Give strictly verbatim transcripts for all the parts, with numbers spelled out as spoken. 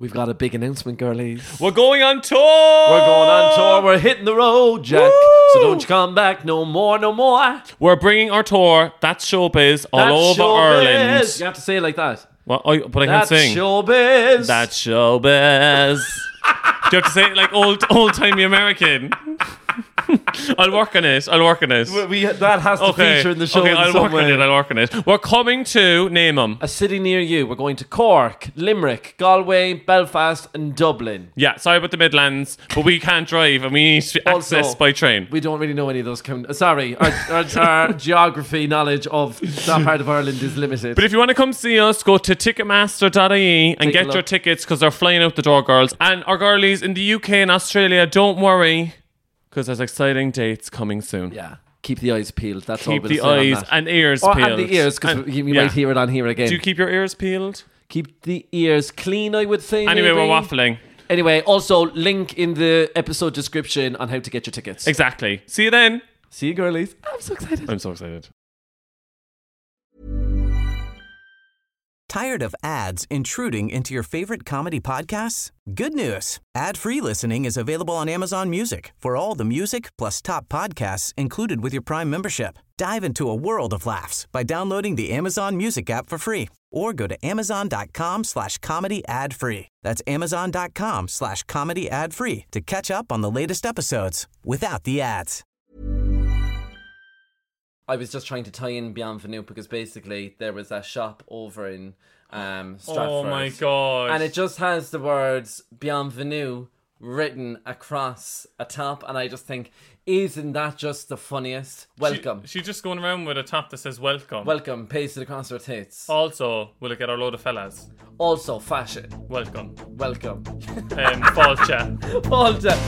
We've got a big announcement, girlies. We're going on tour! We're going on tour. We're hitting the road, Jack. Woo! So don't you come back no more, no more. We're bringing our tour, That's Showbiz, all That's over showbiz. Ireland. You have to say it like that. Well, I, but I That's can't sing. Showbiz. That's Showbiz. Do you have to say it like old, old-timey American? I'll work on it. I'll work on it. We, we, that has to okay. feature in the show Okay, in I'll some work way. on it. I'll work on it. We're coming to, name them. A city near you. We're going to Cork, Limerick, Galway, Belfast and Dublin. Yeah, sorry about the Midlands, but we can't drive and we need to Also, access by train. We don't really know any of those. Com- uh, sorry, our, our, our geography knowledge of that part of Ireland is limited. But if you want to come see us, go to ticketmaster dot I E and Take a get look. your tickets because they're flying out the door, girls. And our girlies in the U K and Australia, don't worry because there's exciting dates coming soon. Yeah. Keep the eyes peeled. That's all Keep we'll the say on eyes that. and ears Or, peeled. and the ears, because And- you, you yeah. might hear it on here again. Do you keep your ears peeled? Keep the ears clean, I would say. Anyway, maybe. we're waffling. Anyway, also link in the episode description on how to get your tickets. Exactly. See you then. See you, girlies. I'm so excited. I'm so excited. Tired of ads intruding into your favorite comedy podcasts? Good news. Ad-free listening is available on Amazon Music for all the music plus top podcasts included with your Prime membership. Dive into a world of laughs by downloading the Amazon Music app for free or go to amazon.com slash comedy ad free. That's amazon.com slash comedy ad free to catch up on the latest episodes without the ads. I was just trying to tie in Bienvenue because basically there was a shop over in um, Stratford. Oh my god. And it just has the words Bienvenue written across a top, and I just think, isn't that just the funniest? Welcome. She, she's just going around with a top that says welcome. Welcome, pasted across her tits. Also, will it get our load of fellas? Also, fashion. Welcome. Welcome. Um, fall chat. Hold on.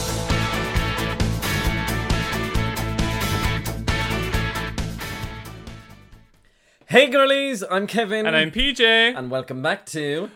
Hey girlies, I'm Kevin. And I'm P J. And welcome back to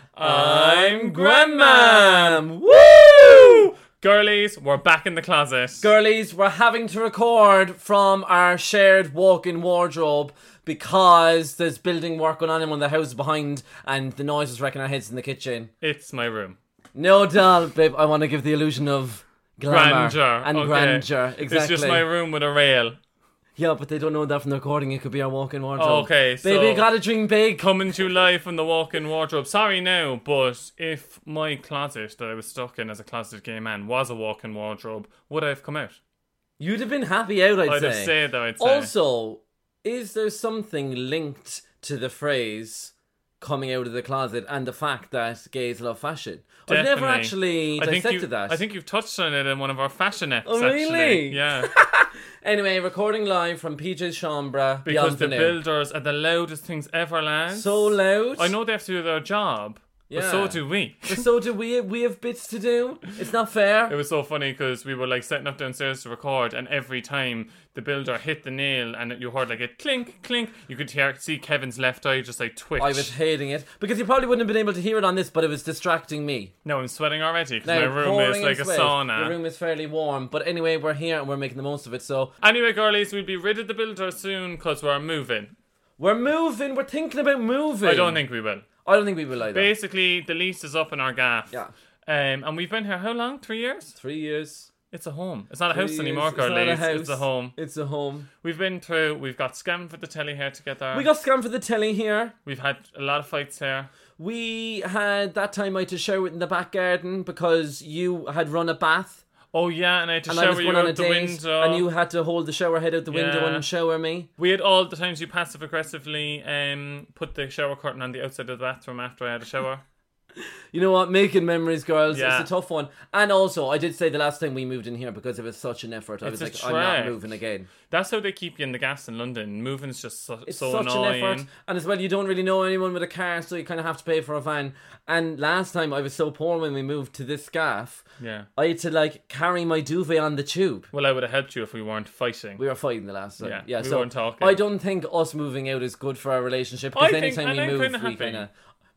I'm Grandmam. Woo! Girlies, we're back in the closet. Girlies, we're having to record from our shared walk-in wardrobe because there's building work going on in one of the houses behind and the noise is wrecking our heads in the kitchen. It's my room. No, doll, babe, I want to give the illusion of glamour Grandeur. and okay. grandeur. Exactly. It's just my room with a rail. Yeah, but they don't know that from the recording. It could be our walk-in wardrobe. Oh, okay, so baby, you gotta dream big. Coming to you live from the walk-in wardrobe. Sorry now, but if my closet that I was stuck in as a closeted gay man was a walk-in wardrobe, would I have come out? You'd have been happy out, I'd, I'd say. have said that, I'd say. Also, is there something linked to the phrase coming out of the closet and the fact that gays love fashion? I've never Definitely. actually I think dissected you- that. I think you've touched on it in one of our fashion eps, Oh, actually. really? Yeah. Anyway, recording live from P J's Chambra. Because the Bienvenue. builders are the loudest things ever, lads. So loud. I know they have to do their job, Yeah. but so do we. But so do we. We have bits to do. It's not fair. It was so funny because we were like setting up downstairs to record, and every time the builder hit the nail and you heard like a clink, clink, you could hear, see Kevin's left eye just like twitch. I was hating it because you probably wouldn't have been able to hear it on this, but it was distracting me. Now I'm sweating already because Now, my room pouring is in like a sweat. sauna. The room is fairly warm, but anyway, we're here and we're making the most of it. So Anyway, girlies, we'll be rid of the builder soon because we're moving. we're moving. We're thinking about moving. I don't think we will. I don't think we will either. Basically, the lease is up in our gaff. Yeah. Um, and we've been here how long? Three years? Three years. It's a home. It's not a Three house years. anymore, It's girlies. not a house. It's a home. It's a home. We've been through. We've got scammed for the telly here together. We got scammed for the telly here. We've had a lot of fights here. We had that time I had to shower in the back garden because you had run a bath. Oh yeah, and I had to And I shower was you going on a out the date, window. and you had to hold the shower head out the window Yeah. and shower me. We had all the times you passive aggressively um put the shower curtain on the outside of the bathroom after I had a shower. You know what? Making memories, girls. Yeah. It's a tough one. And also, I did say the last time we moved in here because it was such an effort. I It's was a like, I'm not trek. moving again. That's how they keep you in the gas in London. Moving's just so, It's so such annoying. an effort. And as well, you don't really know anyone with a car, so you kind of have to pay for a van. And last time, I was so poor when we moved to this gaff. Yeah. I had to, like, carry my duvet on the tube. Well, I would have helped you if we weren't fighting. We were fighting the last time. Yeah, Yeah, we so weren't talking. I don't think us moving out is good for our relationship. I because think- anytime and we I'm move, kinda we happy. kind of...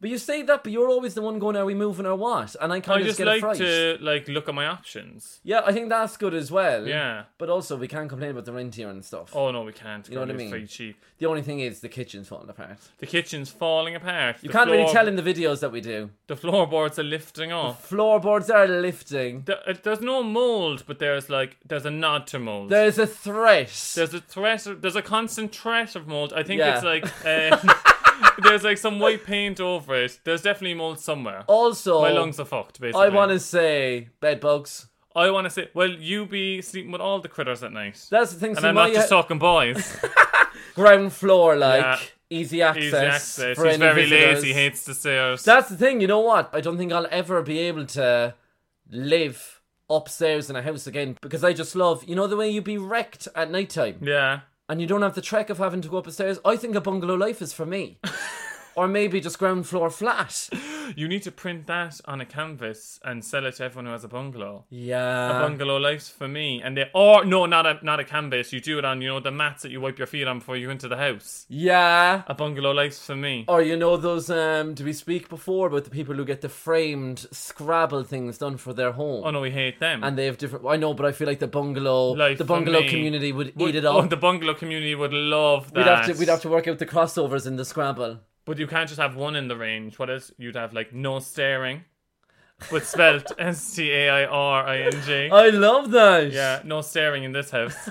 But you say that, but you're always the one going, are we moving or what? And I kind I of just get like a fright. to like look at my options. Yeah, I think that's good as well. Yeah. But also, we can't complain about the rent here and stuff. Oh no, we can't. You know what I It's mean? Very cheap. The only thing is the kitchen's falling apart. The kitchen's falling apart. You the can't floor, really tell in the videos that we do. The floorboards are lifting off. Floorboards are lifting. The, uh, there's no mold, but there's like there's a nod to mold. There's a threat. There's a threat. Of, there's a constant threat of mold. I think Yeah. it's like uh, there's like some white paint over it. There's definitely mold somewhere. Also, My lungs are fucked. Basically, I want to say bed bugs. I want to say, well, you be sleeping with all the critters at night. That's the thing. and see, I'm my not just talking boys. ground floor, like Yeah. easy access. Easy access. For He's any very visitors. lazy. Hates the stairs. That's the thing. You know what? I don't think I'll ever be able to live upstairs in a house again because I just love, you know, the way you be wrecked at night time. yeah. And you don't have the trek of having to go up the stairs. I think a bungalow life is for me. Or maybe just ground floor flat. You need to print that on a canvas and sell it to everyone who has a bungalow. Yeah. A bungalow life's for me, and they or no, not a not a canvas. You do it on, you know, the mats that you wipe your feet on before you go into the house. Yeah. A bungalow life's for me. Or you know those, um, did we speak before about the people who get the framed Scrabble things done for their home? Oh no, we hate them. And they have different, I know, but I feel like the bungalow, Life the for bungalow me. community would Would- eat it Oh, up. the bungalow community would love that. We'd have to, we'd have to work out the crossovers in the Scrabble. But you can't just have one in the range. What is? You'd have like no staring, but spelt S T A I R I N G. I love that. Yeah, no staring in this house.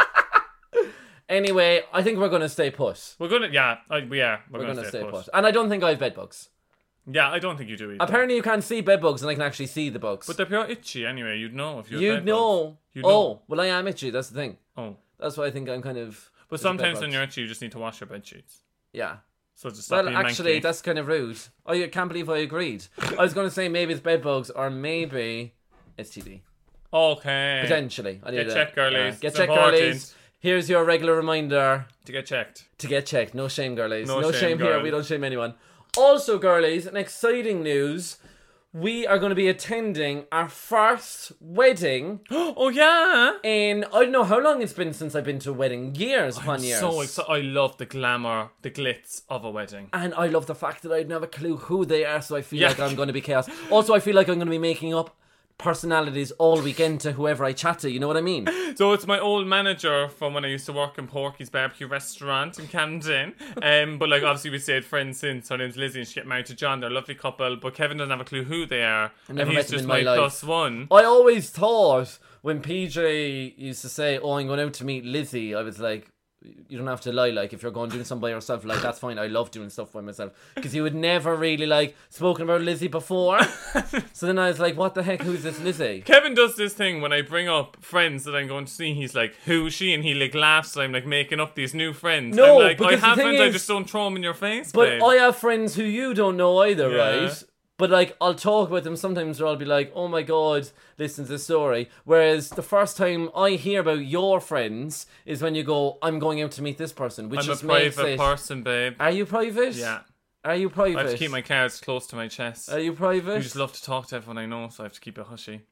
Anyway, I think we're going to stay put. We're gonna, yeah, I, we are. We're, We're gonna, going to stay, stay put. put. And I don't think I have bed bugs. Yeah, I don't think you do either. Apparently you can't see bed bugs and I can actually see the bugs. But they're pure itchy anyway. You'd know if you. had You'd bed know. bugs. You'd know. Oh, well I am itchy, that's the thing. Oh, That's why I think I'm kind of... but there's bed sometimes when bugs. you're itchy, you just need to wash your bed sheets. Yeah. So just stop Well, being actually, manky. that's kind of rude. Oh, I can't believe I agreed. I was going to say maybe it's bed bugs or maybe S T D. Okay. Potentially. I need Get to- checked, girlies. yeah. Get It's checked, important. girlies. Here's your regular reminder To get checked. to get checked. No shame, girlies. No No, shame, shame, here. girls. We don't shame anyone. Also, girlies, an exciting news. We are going to be attending our first wedding Oh yeah. in, I don't know how long it's been since I've been to a wedding. Years upon I'm years. so excited. I love the glamour, the glitz of a wedding. And I love the fact that I don't have a clue who they are, so I feel Yeah. like I'm going to be chaos. Also, I feel like I'm going to be making up personalities all weekend to whoever I chat to, you know what I mean? So it's my old manager from when I used to work in Porky's Barbecue Restaurant in Camden. Um, but like obviously we stayed friends since. Her name's Lizzie and she get married to John. They're a lovely couple. But Kevin doesn't have a clue who they are. I've never and met he's them just in my my life. plus one. I always thought when P J used to say, oh, I'm going out to meet Lizzie, I was like, you don't have to lie, like, if you're going doing something by yourself, like, that's fine, I love doing stuff by myself. Because you would never really, like, spoken about Lizzie before. So then I was like, what the heck, who's this Lizzie? Kevin does this thing when I bring up friends that I'm going to see. He's like, who's she? And he like laughs. I'm like making up these new friends. No, I'm like, I because the have thing friends, I is- just don't throw them in your face, But babe. I have friends who you don't know either, Yeah. right? But, like, I'll talk about them sometimes where I'll be like, oh my god, listen to this story. Whereas the first time I hear about your friends is when you go, I'm going out to meet this person, which I'm a just makes private it... person, babe. Are you private? Yeah. Are you private? I have to keep my cards close to my chest. Are you private? I just love to talk to everyone I know, so I have to keep it hushy.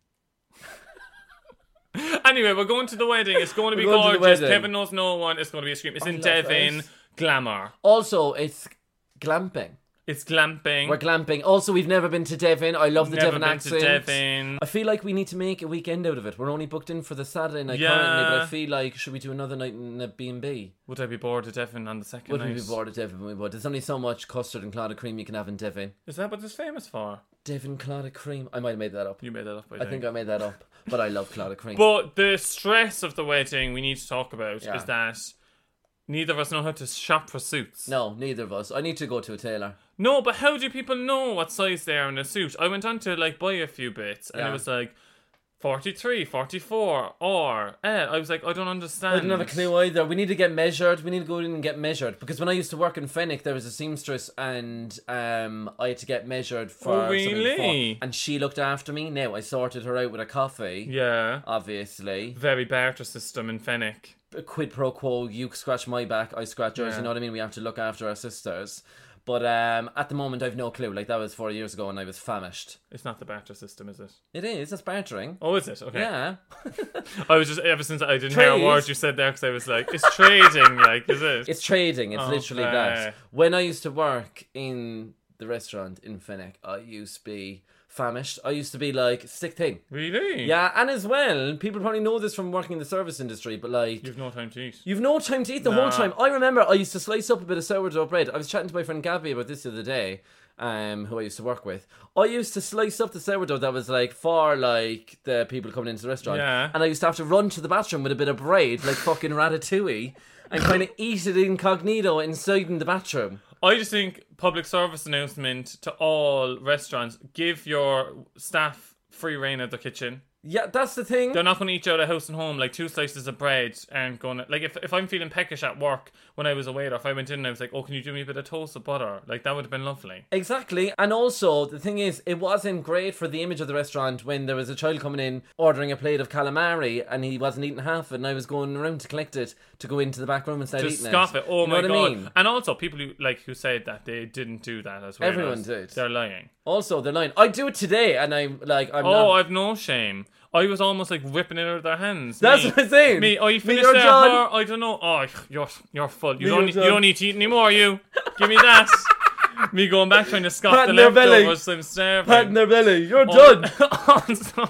Anyway, we're going to the wedding. It's going to be We're going to the gorgeous. wedding. Kevin knows no one. It's going to be a scream. It's I in love Devon. it. Glamour. Also, it's glamping. It's glamping. We're glamping. Also, we've never been to Devon. I love the Never Devon been accent. to Devon. I feel like we need to make a weekend out of it. We're only booked in for the Saturday night Yeah. currently, but I feel like, should we do another night in a B and B? Would I be bored of Devon on the second Wouldn't night? we be bored of Devon? We would. There's only so much custard and clotted cream you can have in Devon. Is that what it's famous for? Devon clotted cream. I might have made that up. You made that up, I I think. think I made that up. But I love clotted cream. But the stress of the wedding we need to talk about Yeah. is that neither of us know how to shop for suits. No, neither of us. I need to go to a tailor. No, but how do people know what size they are in a suit? I went on to like buy a few bits and Yeah. it was like forty-three, forty-four, or eh. I was like, I don't understand. I didn't have a clue either. We need to get measured. We need to go in and get measured. Because when I used to work in Fenwick, there was a seamstress and um, I had to get measured for Oh, something really? before. And she looked after me. Now, I sorted her out with a coffee, Yeah. obviously. Very barter system in Fenwick. A quid pro quo, you scratch my back, I scratch yours. Yeah. You know what I mean? We have to look after our sisters. But um, at the moment, I've no clue. Like, that was four years ago and I was famished. It's not the barter system, is it? It is. It's bartering. Oh, is it? Okay. Yeah. I was just, ever since I didn't hear a Trade. word you said there, because I was like, it's trading, like, is it? It's trading. It's literally Okay. that. When I used to work in the restaurant in Fenwick, I used to be famished. I used to be like, sick thing. Really? Yeah, and as well, people probably know this from working in the service industry, but like... You've no time to eat. You've no time to eat the Nah. whole time. I remember I used to slice up a bit of sourdough bread. I was chatting to my friend Gabby about this the other day, um, who I used to work with. I used to slice up the sourdough that was like for like the people coming into the restaurant. Yeah. And I used to have to run to the bathroom with a bit of bread, like fucking Ratatouille, and kind of eat it incognito inside in the bathroom. I just think public service announcement to all restaurants: give your staff free reign of the kitchen. Yeah, that's the thing. They're not going to eat you out of house and home. Like two slices of bread aren't going to... Like if, if I'm feeling peckish at work when I was a waiter, if I went in and I was like, oh, can you do me a bit of toast with butter? Like that would have been lovely. Exactly. And also, the thing is, it wasn't great for the image of the restaurant when there was a child coming in ordering a plate of calamari and he wasn't eating half it and I was going around to collect it to go into the back room and start To eating scoff it. Oh You know my what god. I mean? And also people who like who said that they didn't do that as well. Everyone did. They're lying. Also, they're lying. I do it today and I'm like, I'm Oh, not... I've no shame. I was almost like ripping it out of their hands. That's me, what I'm saying. Me, oh, you Me, finished you're there, done. her, I don't know. Oh, you're you're full. You Me, don't you're need, you done. don't need to eat anymore, you. Give me that. Me going back trying to scoff Patting the their belly. leftovers, I'm starving. Patting their belly. You're Oh, done. also,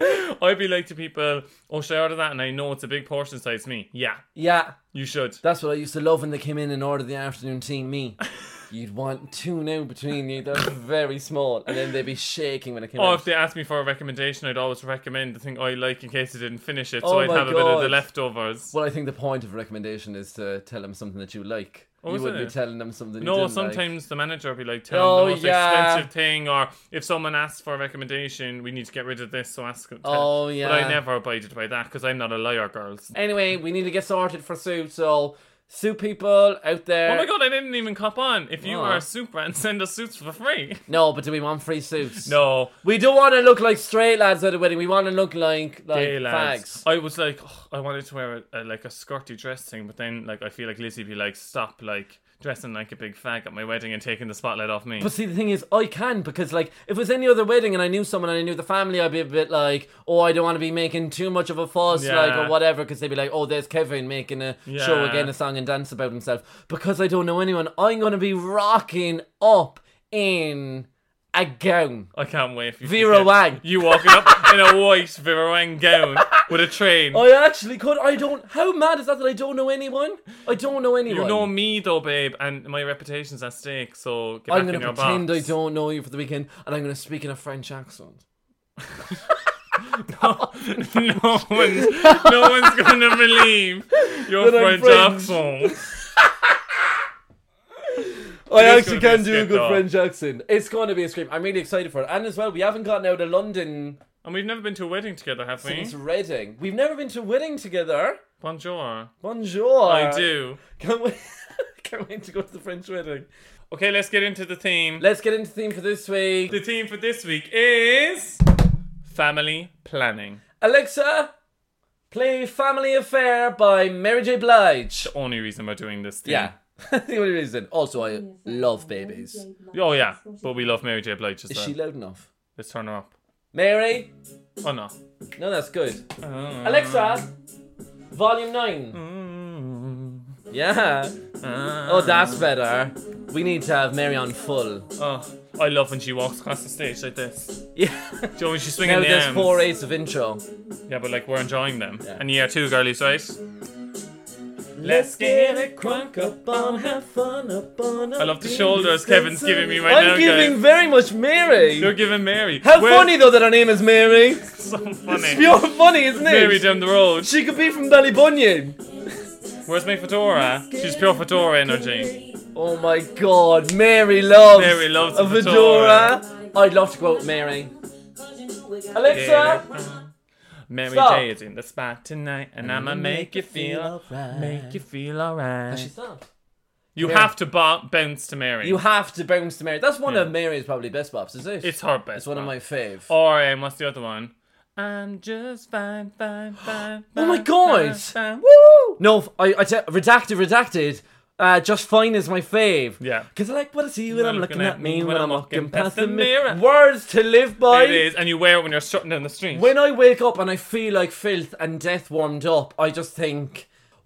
I'd be like to people, oh, should I order that? And I know it's a big portion size. Me, yeah, Yeah. you should. That's what I used to love when they came in and ordered the afternoon tea. Me. You'd want two now between you. They're very small. And then they'd be shaking when it came Oh, out. if they asked me for a recommendation, I'd always recommend the thing I like in case I didn't finish it. So Oh I'd my have a bit of the God. leftovers. Well, I think the point of recommendation is to tell them something that you like. Oh, you is wouldn't it? be telling them something you No, didn't sometimes like. the manager will be like, tell Oh, them the most yeah. expensive thing, or if someone asks for a recommendation, we need to get rid of this, so ask them. Oh, yeah. But I never abided by that because I'm not a liar, girls. Anyway, we need to get sorted for Sue, so Sue people out there. Oh my god, I didn't even cop on. If you Oh. are a soup brand, send us suits for free. No, but do we want free suits? No. We don't want to look like straight lads at a wedding. We want to look like like Gay lads. fags. I was like, oh, I wanted to wear a, a, like a skirty dress thing, but then like I feel like Lizzie be like, stop like dressing like a big fag at my wedding and taking the spotlight off me. But see, the thing is, I can, because like if it was any other wedding and I knew someone and I knew the family, I'd be a bit like, oh, I don't want to be making too much of a fuss, Yeah. like, or whatever, because they'd be like, oh, there's Kevin making a Yeah. show again, a song and dance about himself. Because I don't know anyone, I'm going to be rocking up in a gown. I can't wait for you. to Vera get- Wang. You walking up in a white Vera Wang gown with a train. I actually could. I don't. How mad is that that I don't know anyone? I don't know anyone. You know me though, babe, and my reputation's at stake, so get I'm back going in to your pretend box. I don't know you for the weekend, and I'm going to speak in a French accent. no, no one's, no one's gonna believe your That I'm French French. accent. I It is actually gonna can be a do a skip, good though. French accent. It's going to be a scream. I'm really excited for it. And as well, we haven't gotten out of London And we've never been to a wedding together, have we? since Reading. We've never been to a wedding together. Bonjour. Bonjour. I do. Can't wait. Can't wait to go to the French wedding. Okay, let's get into the theme. Let's get into the theme for this week. The theme for this week is family planning. Alexa, play Family Affair by Mary J. Blige. The only reason we're doing this theme. Yeah. The only reason. Also, I love babies. Oh yeah, but we love Mary J. Blige as Is well. she loud enough? Let's turn her up. Mary? Oh no. No, that's good. Uh, Alexa, volume nine. mm, Yeah. uh, Oh, that's better. We need to have Mary on full. Oh, I love when she walks across the stage like this. Yeah. Do you know when she's swinging Now the there's arms? four eights of intro. Yeah, but like we're enjoying them. Yeah. And year two, girlies, right? Let's get it crunk up on, have fun up on. I love the shoulders Kevin's giving me right I'm now, giving guys. very much Mary. You're giving Mary. How Where's- funny though that her name is Mary. So It's funny. pure funny, isn't it? Mary down the road. She could be from Ballybunion. Where's my fedora? She's pure fedora energy. Oh my god, Mary loves Mary loves a a fedora. fedora. I'd love to go out with Mary. Alexa, Yeah. Mary Stop. J is in the spot tonight, and I'ma make you feel, make you feel alright. she stopped. You Yeah. have to bo- bounce to Mary. You have to bounce to Mary. That's one Yeah. of Mary's probably best bops, is it? It's her best. It's one of one. my fave. Or um, what's the other one? I'm just fine, fine, fine. Oh my fine, God. fine, fine. Woo! No, I, I te- redacted, redacted. Uh, just fine is my fave. Yeah. Because I like what I see when I'm looking at me when I'm walking past the mirror. mirror. Words to live by. It is, and you wear it when you're strutting down the street. When I wake up and I feel like filth and death warmed up, I just think,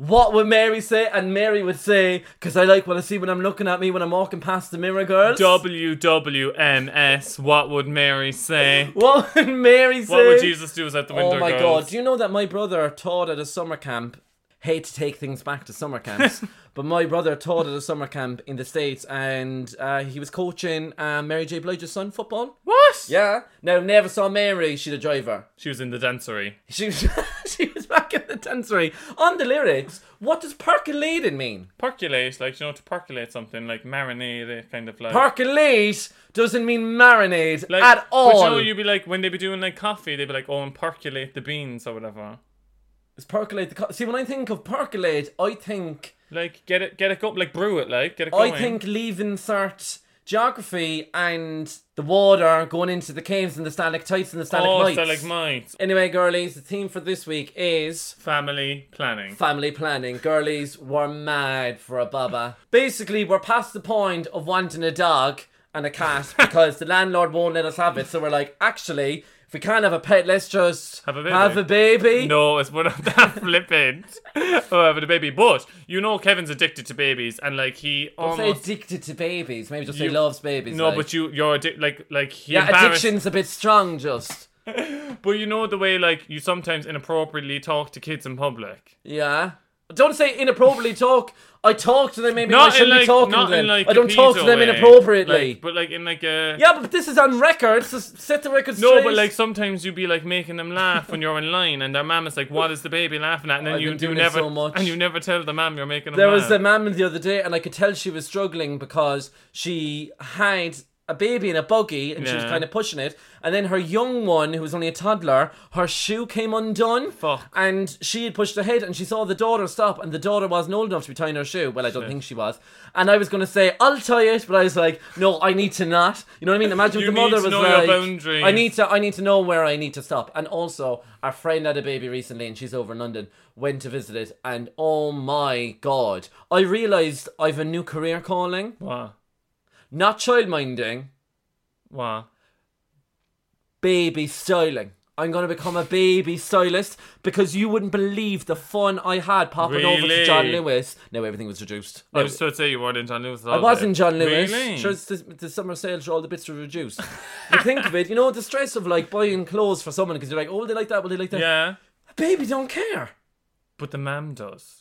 what would Mary say? And Mary would say, because I like what I see when I'm looking at me when I'm walking past the mirror, girls. W W M S. What would Mary say? What would Mary say? What would Jesus do out the window, Oh my girls? God. Do you know that my brother taught at a summer camp? Hate to take things back to summer camps, but my brother taught at a summer camp in the States, and uh, he was coaching uh, Mary J. Blige's son football. What? Yeah. Now, never saw Mary. She's a driver. She was in the dancery. She was, she was back in the dancery. On the lyrics, what does percolating mean? Percolate, like, you know, to percolate something, like marinade it, kind of like. Percolate doesn't mean marinade like, at all. But you know, you'd be like, when they'd be doing like coffee, they'd be like, oh, and percolate the beans or whatever. It's percolate the co- See, when I think of percolate, I think... Like, get it get it go, like, brew it, like, get it going. I think leave insert geography and the water going into the caves and the stalactites and the Oh, stalagmites. stalagmites. Anyway, girlies, the theme for this week is... Family planning. Family planning. Girlies, we're mad for a baba. Basically, we're past the point of wanting a dog and a cat because the landlord won't let us have it. So we're like, actually... If we can't have a pet, let's just Have a baby. Have a baby. No, it's one of that flippant. Oh, having a baby. But, you know Kevin's addicted to babies and, like, he Don't almost... say addicted to babies. Maybe just say You- loves babies. No, like. but you, you're addicted, like, like, he Yeah, embarrassed... addiction's a bit strong, just. But you know the way, like, you sometimes inappropriately talk to kids in public? Yeah. Don't say inappropriately talk. I talk to them maybe Not I shouldn't in, like, be talking not to them. in, like, I a don't talk to pedo them way. inappropriately. Like, but, like, in, like, a... Yeah, but this is on record, so set the record straight. No, but like sometimes you be like making them laugh when you're in line, and their mum is like, "What is the baby laughing at?" And then I've you been do doing it never, so much. and you never tell the mum you're making them There laugh. was a mum the other day, and I could tell she was struggling because she had a baby in a buggy, and she was Yeah. kind of pushing it. And then her young one, who was only a toddler, her shoe came undone. Fuck. And she had pushed ahead, and she saw the daughter stop, and the daughter wasn't old enough to be tying her shoe. Well, I don't Shit. think she was. And I was going to say, I'll tie it, but I was like, no, I need to not. You know what I mean? Imagine if You the mother need to was know your like, boundaries. I need to, I need to know where I need to stop. And also, our friend had a baby recently, and she's over in London. Went to visit it, and oh my god, I realised I've a new career calling. Wow. Not childminding, Wow. baby styling. I'm going to become a baby stylist because you wouldn't believe the fun I had popping over to Really? John Lewis. Now everything was reduced. I Now, was to say you weren't in John Lewis. I was in John Lewis. Really? Sure, it's the, the summer sales, all the bits are reduced. But think of it, you know, the stress of like buying clothes for someone because you're like, oh, they like that, well, they like that. Yeah, A baby don't care. but the mum does.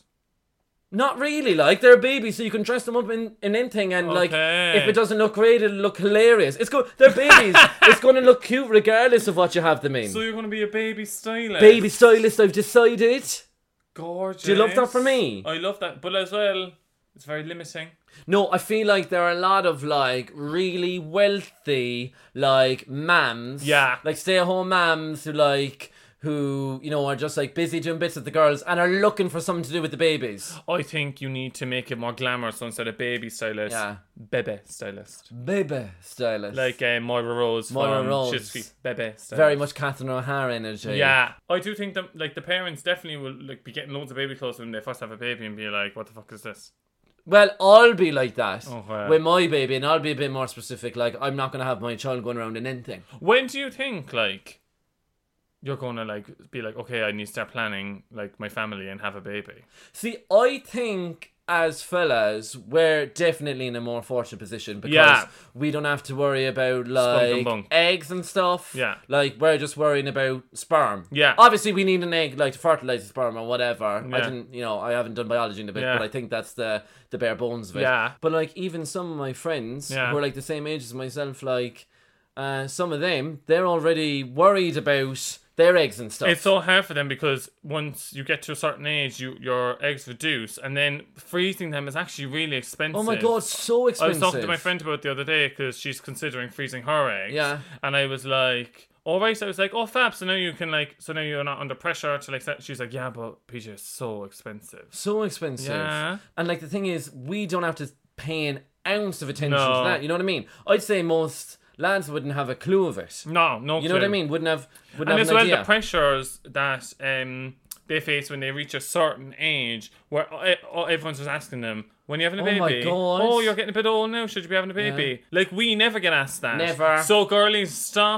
Not really, like, they're a baby, so you can dress them up in, in anything, and, like, Okay. if it doesn't look great, it'll look hilarious. It's go- They're babies. It's going to look cute regardless of what you have them in. So you're going to be a baby stylist. Baby stylist, I've decided. Gorgeous. Do you love that for me? I love that, but as well, it's very limiting. No, I feel like there are a lot of, like, really wealthy, like, mams. Yeah. Like, stay-at-home mams who, like... who, you know, are just like busy doing bits with the girls and are looking for something to do with the babies. I think you need to make it more glamorous, so instead of baby stylist, Yeah. bebe stylist. Baby stylist. Like uh, Moira Rose Moira from Rose. Schitt's Creek. Bebe stylist. Very much Catherine O'Hara energy. Yeah, I do think that like the parents definitely will like be getting loads of baby clothes when they first have a baby and be like, "What the fuck is this?" Well, I'll be like that Oh, wow. with my baby, and I'll be a bit more specific. Like, I'm not going to have my child going around in anything. When do you think like you're gonna like be like, okay, I need to start planning like my family and have a baby? See, I think as fellas, we're definitely in a more fortunate position because Yeah. we don't have to worry about and like bunk. eggs and stuff. Yeah. Like, we're just worrying about sperm. Yeah. Obviously, we need an egg like to fertilize the sperm or whatever. I Yeah. didn't, you know, I haven't done biology in a bit, Yeah. but I think that's the the bare bones of it. Yeah. But like, even some of my friends Yeah. who are like the same age as myself, like uh, some of them, they're already worried about their eggs and stuff. It's so hard for them because once you get to a certain age, you your eggs reduce, and then freezing them is actually really expensive. Oh my god, so I expensive. was talking to my friend about it the other day because she's considering freezing her eggs. Yeah. And I was like, all right. I was like, oh, fab. So now you can like, so now you're not under pressure to like. Set. She's like, yeah, but P J is so expensive. So expensive. Yeah. And like the thing is, we don't have to pay an ounce of attention No. to that. You know what I mean? I'd say most lads wouldn't have a clue of it. No, no. You know what I clue. mean? Wouldn't have. Wouldn't And have as an well, idea. the pressures that um they face when they reach a certain age, where uh, uh, everyone's just asking them, when are you having a Oh baby? my God. Oh, you're getting a bit old now. Should you be having a baby? Like we never get asked that. Never. So girlies, stop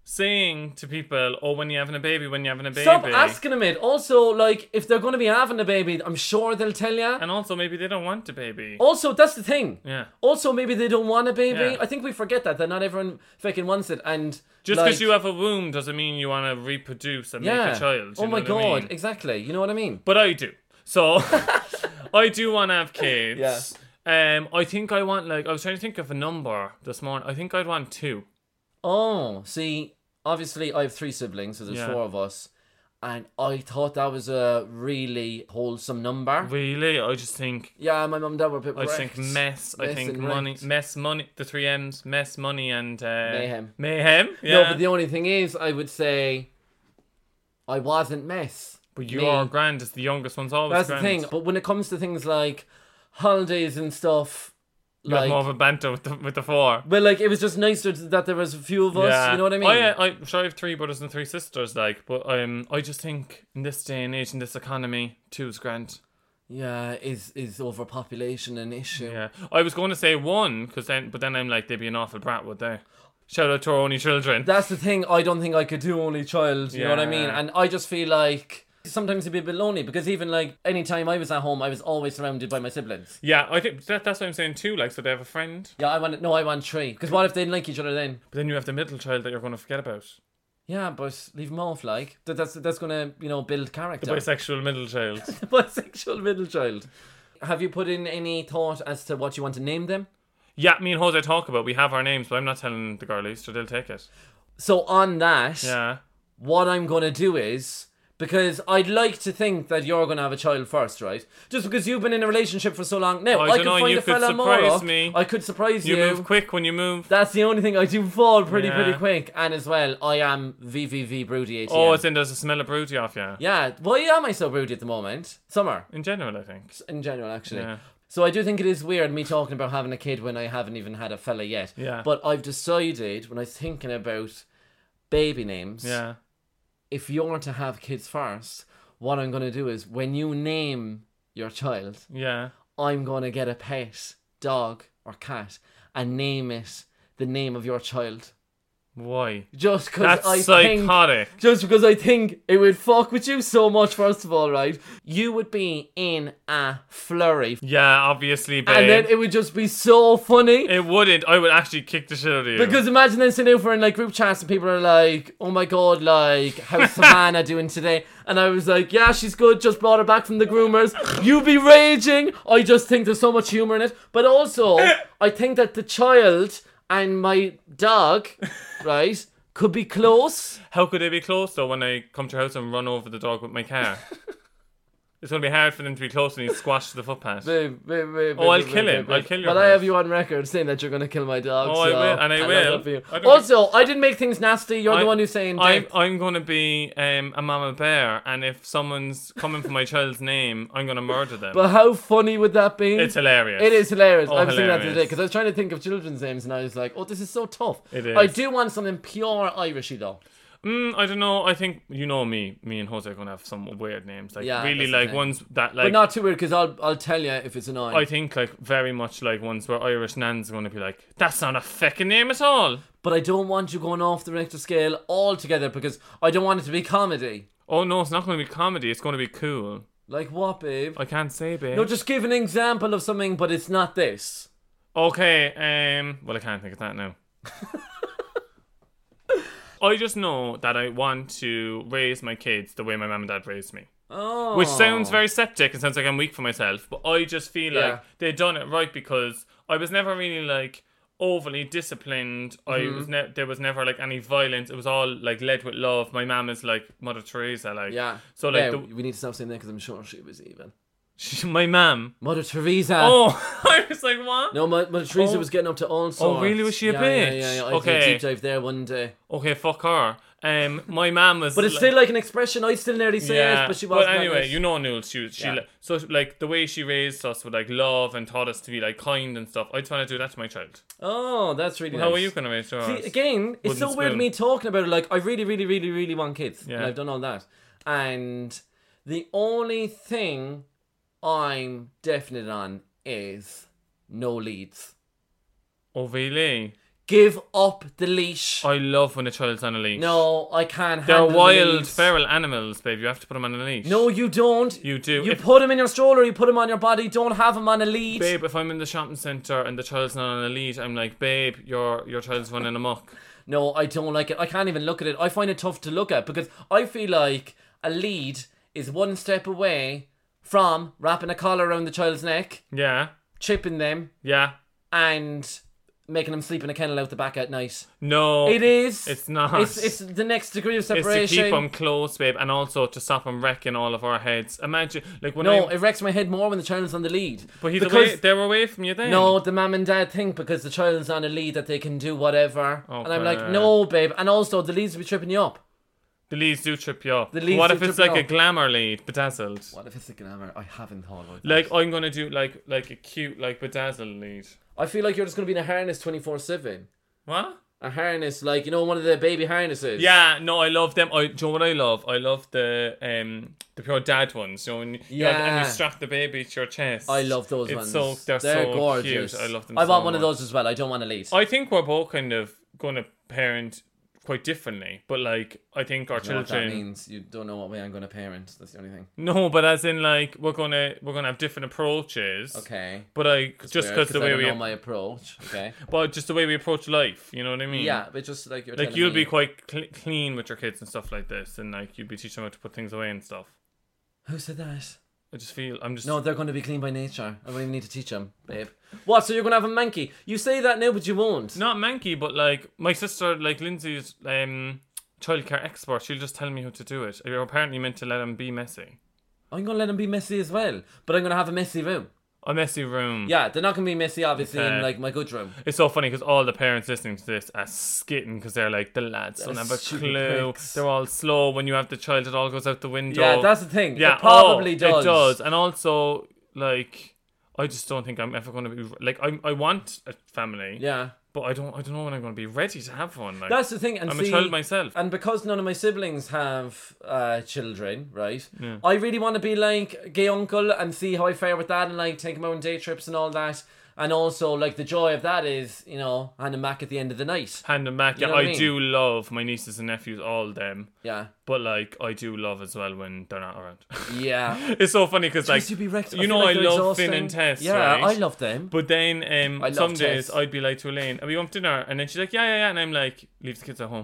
saying to people, oh, when you're having a baby, when you're having a baby. Stop asking them it. Also, like, if they're going to be having a baby, I'm sure they'll tell you. And also, maybe they don't want a baby. Also, that's the thing. Yeah. Also, maybe they don't want a baby. Yeah. I think we forget that, that not everyone fucking wants it. And Just like, because you have a womb doesn't mean you want to reproduce and yeah. make a child. Oh you know my what God, I mean? exactly. You know what I mean? But I do. So, I do want to have kids. Yeah. Um, I think I want, like, I was trying to think of a number this morning. I think I'd want two. Oh, see, obviously I have three siblings, so there's Yeah. four of us. And I thought that was a really wholesome number. Really? I just think, Yeah, my mum and dad were a bit I just wrecked. think mess. I Mess think and money, wrecked. mess, money, the three M's, mess, money, and uh, Mayhem. Mayhem? Yeah. No, but the only thing is, I would say I wasn't mess. But you Me. are grand, it's the youngest one's always That's grand. the thing. But when it comes to things like holidays and stuff, You have like, more of a banter with the, with the four. well, like, it was just nicer that there was a few of us. You know what I mean? I, uh, I, sure, I have three brothers and three sisters, like, but um, I just think in this day and age, in this economy, two's grand. Yeah, is is overpopulation an issue? Yeah, I was going to say one, cause then, but then I'm like, they'd be an awful brat, would they? Shout out to our only children. That's the thing. I don't think I could do only child. You know what I mean? Yeah. And I just feel like sometimes it'd be a bit lonely because even like any time I was at home, I was always surrounded by my siblings. Yeah, I think that, that's what I'm saying too. Like, so they have a friend, Yeah, I want no, I want three. Because what if they didn't like each other then? but then you have the middle child that you're going to forget about. Yeah, but leave them off. Like that, that's that's gonna you know build The character. bisexual middle child. Bisexual middle child. Have you put in any thought as to what you want to name them? Yeah, me and Jose talk about. We have our names, but I'm not telling the girlies, so they'll take it. So on that, Yeah. what I'm gonna do is. Because I'd like to think that you're going to have a child first, right? Just because you've been in a relationship for so long. Now, I I, don't could know, find you a could fella more surprise up. me. I could surprise You you. move quick when you move. That's the only thing. I do fall pretty, Yeah. pretty quick. And as well, I am V V V broody A T M. Oh, it's in there's a smell of broody off you. Yeah. Why am I so broody at the moment? Summer. In general, I think. In general, actually. Yeah. So I do think it is weird me talking about having a kid when I haven't even had a fella yet. Yeah. But I've decided, when I was thinking about baby names, Yeah. if you're to have kids first, what I'm going to do is when you name your child, Yeah. I'm going to get a pet dog or cat and name it the name of your child. Why? Just because That's I think, psychotic. just because I think it would fuck with you so much. First of all, right, you would be in a flurry, Yeah, obviously, babe. and then it would just be so funny. It wouldn't. I would actually kick the shit out of you. Because imagine then sitting over in like group chats and people are like, "Oh my god, like how's Savannah doing today?" And I was like, "Yeah, she's good. Just brought her back from the groomers." You be raging. I just think there's so much humor in it, but also I think that the child and my dog, right, could be close. How could they be close, though, when I come to your house and run over the dog with my car? It's going to be hard for them to be close and he's squashed the footpath. Babe, babe, babe, Oh, I'll babe, kill babe, him. babe. I'll kill your But I house. have you on record saying that you're going to kill my dog. Oh, I so will, and I love will. that for you. I don't Also, I didn't make things nasty. You're I- the one who's saying I'm, death. I'm going to be um, a mama bear, and if someone's coming for my child's name, I'm going to murder them. But how funny would that be? It's hilarious. It is hilarious. Oh, I was thinking that the other day hilarious. because I was trying to think of children's names and I was like, oh, this is so tough. It is. I do want something pure Irishy though. Mm, I don't know. I think, you know me. Me and Jose are going to have some weird names. Like, Yeah, really, that's the like, thing. ones that, like... But not too weird because I'll I'll tell you if it's annoying. I think, like, very much like ones where Irish nans are going to be like, that's not a fucking name at all. But I don't want you going off the Richter scale altogether because I don't want it to be comedy. Oh, no, it's not going to be comedy. It's going to be cool. Like what, babe? I can't say, babe. No, just give an example of something, but it's not this. Okay, um... Well, I can't think of that now. I just know that I want to raise my kids the way my mum and dad raised me. Oh. Which sounds very septic and sounds like I'm weak for myself, but I just feel Yeah. like they done it right because I was never really like overly disciplined. I Mm-hmm. was ne- there was never like any violence. It was all like led with love. My mum is like Mother Teresa, like Yeah. So like yeah, the, we need to stop saying that because I'm sure she was even. she, my mum. Mother Teresa. Oh, I was like, what? No, Mother, Mother Teresa Oh. was getting up to all sorts. really? Was she a yeah, bitch? Yeah, yeah, yeah. I did Okay. a deep dive there one day. Okay, fuck her. Um, my mum was. But it's like, still like an expression. I still nearly say yeah, it, but she was. But anyway, you know, Noel, she was, she Yeah. li- so like the way she raised us with like love and taught us to be like kind and stuff. I just want to do that to my child. Oh, that's really How nice. are you gonna raise yours? See, again, it's Wooden so weird spoon. me talking about it. Like, I really, really, really, really want kids. Yeah. And I've done all that. And the only thing I'm definite on is no leads. Oh really? Give up the leash. I love when a child's on a leash. No, I can't They're handle the wild, leash. feral animals, babe. You have to put them on a leash. No, you don't. You do. You If- put him in your stroller, you put him on your body, don't have him on a lead. Babe, if I'm in the shopping centre and the child's not on a lead, I'm like, babe, your your child's running amok. No, I don't like it. I can't even look at it. I find it tough to look at because I feel like a lead is one step away from wrapping a collar around the child's neck, Yeah, chipping them, yeah. and making them sleep in a kennel out the back at night. No, It is. It's not. It's, it's the next degree of It's separation. to keep them close, babe, and also to stop them wrecking all of our heads. Imagine, like when No, I. it wrecks my head more when the child's on the lead. But he's because away. They're away from you then. No, the mum and dad think because the child's on a lead that they can do whatever. Okay. And I'm like, no, babe. And also, the leads will be tripping you up. The leads do trip you up. The leads what do if it's trip like you a up. glamour lead, bedazzled? What if it's a glamour? I haven't thought about that. Like I'm gonna do like like a cute like bedazzled lead. I feel like you're just going to be in a harness twenty-four seven. What? A harness, like, you know, one of the baby harnesses. Yeah, no, I love them. I, do you know what I love? I love the um the pure dad ones. You know, when you, have, and Yeah. you strap the baby to your chest. I love those it's ones. So they're, they're so gorgeous. cute. I love them. I so want one of much. those as well. I don't want a lead. I think we're both kind of going to parent quite differently, but like I think our I don't know what that children. means. You don't know what way I'm going to parent. That's the only thing. No, but as in like we're gonna we're gonna have different approaches. Okay. But I just Weird, because the I way don't we know my approach. Okay. but just the way we approach life, you know what I mean? Yeah, but just like you're Like telling you'll me- be quite cl- clean with your kids and stuff like this, and like you'd be teaching them how to put things away and stuff. Who said that? I just feel I'm just No, they're going to be clean by nature. I don't even need to teach them, babe. What? So you're going to have a manky? You say that now, but you won't. not manky, but like my sister, like Lindsay's um childcare expert, she'll just tell me how to do it. You're apparently meant to let them be messy. I'm going to let them be messy as well, but I'm going to have a messy room. A messy room. Yeah, they're not going to be messy, obviously, in Okay. like my good room. It's so funny because all the parents listening to this are skitting because they're like, the lads don't They're have a stupid clue. pricks. They're all slow. When you have the child, it all goes out the window. Yeah, that's the thing. Yeah, it probably oh, does. It does. And also, like, I just don't think I'm ever going to be like I. I want a family. Yeah. But I don't. I don't know when I'm going to be ready to have one. Like, That's the thing. And I'm see, a child myself. And because none of my siblings have uh, children, right? Yeah. I really want to be like gay uncle and see how I fare with that and like take them out on day trips and all that. And also, like, the joy of that is, you know, hand them back at the end of the night. Hand them back. You Yeah, know what I, I mean? do love my nieces and nephews, all them. Yeah. But like, I do love as well when they're not around. Yeah. It's so funny because like, Jeez, you'd be wrecked. you feel know, like I they're love exhausting. Finn and Tess. Yeah, right? I love them. But then um, I love some days Tess. I'd be like to Elaine, and we went to dinner, and then she's like, yeah, yeah, yeah, and I'm like, leave the kids at home.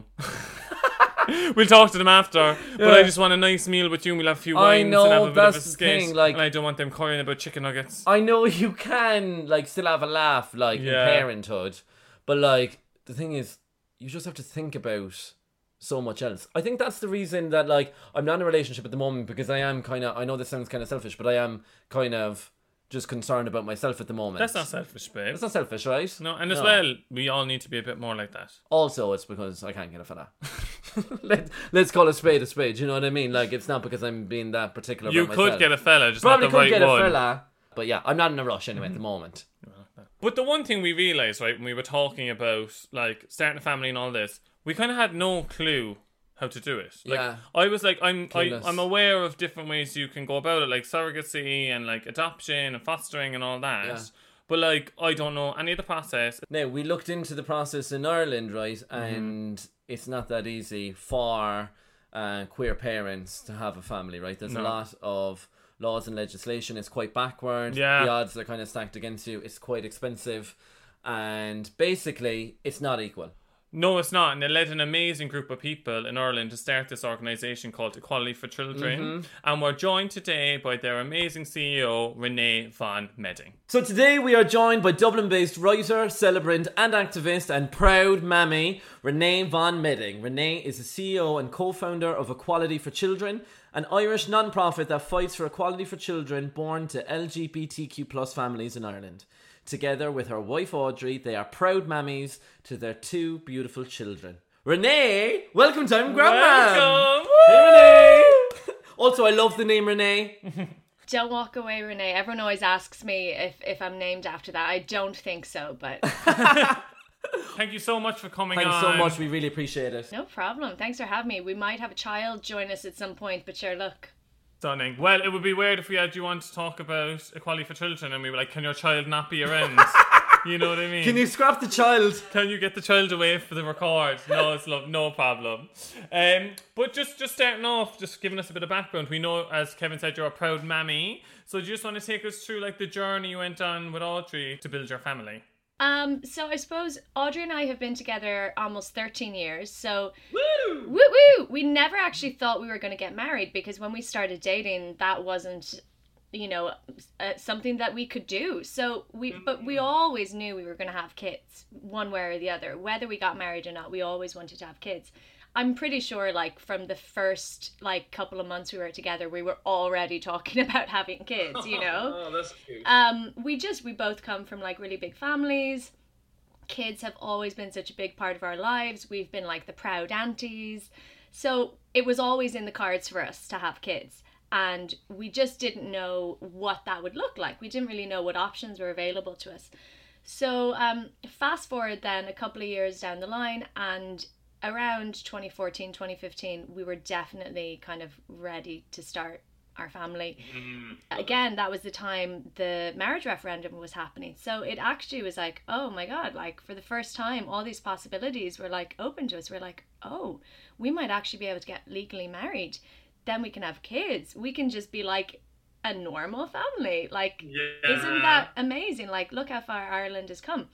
We'll talk to them after, but I just want a nice meal with you, and we'll have a few I wines know, and have a bit of a that's the skate, thing, like- and I don't want them crying about chicken nuggets. I know you can, like, still have a laugh, like, Yeah. in parenthood. But, like, the thing is, you just have to think about so much else. I think that's the reason that, like, I'm not in a relationship at the moment because I am kind of, I know this sounds kind of selfish, but I am kind of just concerned about myself at the moment. That's not selfish, babe. That's not selfish, right? No, and as well, we all need to be a bit more like that. Also, it's because I can't get a fella. Let, let's call a spade a spade, you know what I mean? Like, it's not because I'm being that particular You about could myself. get a fella, just Probably not the could right get one. a fella. But yeah, I'm not in a rush anyway at the moment. But the one thing we realised, right, when we were talking about, like, starting a family and all this, we kind of had no clue how to do it. Like, Yeah. I was like, I'm I, Clueless. I'm aware of different ways you can go about it, like surrogacy and, like, adoption and fostering and all that. Yeah. But, like, I don't know any of the process. Now, we looked into the process in Ireland, right? Mm-hmm. And it's not that easy for uh, queer parents to have a family, right? There's No. a lot of laws and legislation. It's quite backward. Yeah. The odds are kind of stacked against you. It's quite expensive. And basically, it's not equal. No, it's not. And it led an amazing group of people in Ireland to start this organisation called Equality for Children. Mm-hmm. And we're joined today by their amazing C E O, Renee Von Medding. So today we are joined by Dublin-based writer, celebrant and activist and proud mammy, Renee Von Medding. Renee is the C E O and co-founder of Equality for Children, an Irish non-profit that fights for equality for children born to L G B T Q plus families in Ireland. Together with her wife Audrey, they are proud mammies to their two beautiful children. Renee, welcome to I'm Grandma. Welcome! Hey Renee. Also, I love the name Renee. Don't walk away, Renee. Everyone always asks me if, if I'm named after that. I don't think so, but Thank you so much for coming Thanks on. so much. We really appreciate it. no problem. Thanks for having me. We might have a child join us at some point, but sure, look. Stunning. Well, it would be weird if we had you on to talk about equality for children and we were like, can your child not be around? You know what I mean? Can you scrap the child? Can you get the child away for the record? No, it's love, no problem. Um, but just just starting off, just giving us a bit of background. We know, as Kevin said, you're a proud mammy. So do you just want to take us through like the journey you went on with Audrey to build your family? Um, so I suppose Audrey and I have been together almost thirteen years. So Woo! woo woo! We never actually thought we were going to get married, because when we started dating, that wasn't, you know, uh, something that we could do. So we, but we always knew we were going to have kids, one way or the other. Whether we got married or not, we always wanted to have kids. I'm pretty sure, like, from the first, like, couple of months we were together, we were already talking about having kids, you know? Oh, that's cute. Um, we just, we both come from, like, really big families. Kids have always been such a big part of our lives. We've been, like, the proud aunties. So it was always in the cards for us to have kids. And we just didn't know what that would look like. We didn't really know what options were available to us. So um, fast forward then a couple of years down the line, and around twenty fourteen, twenty fifteen, we were definitely kind of ready to start our family. Mm, Again, that was the time the marriage referendum was happening. So it actually was like, oh my God, like for the first time, all these possibilities were like open to us. We're like, oh, we might actually be able to get legally married. Then we can have kids. We can just be like a normal family. Like, yeah. Isn't that amazing? Like, look how far Ireland has come.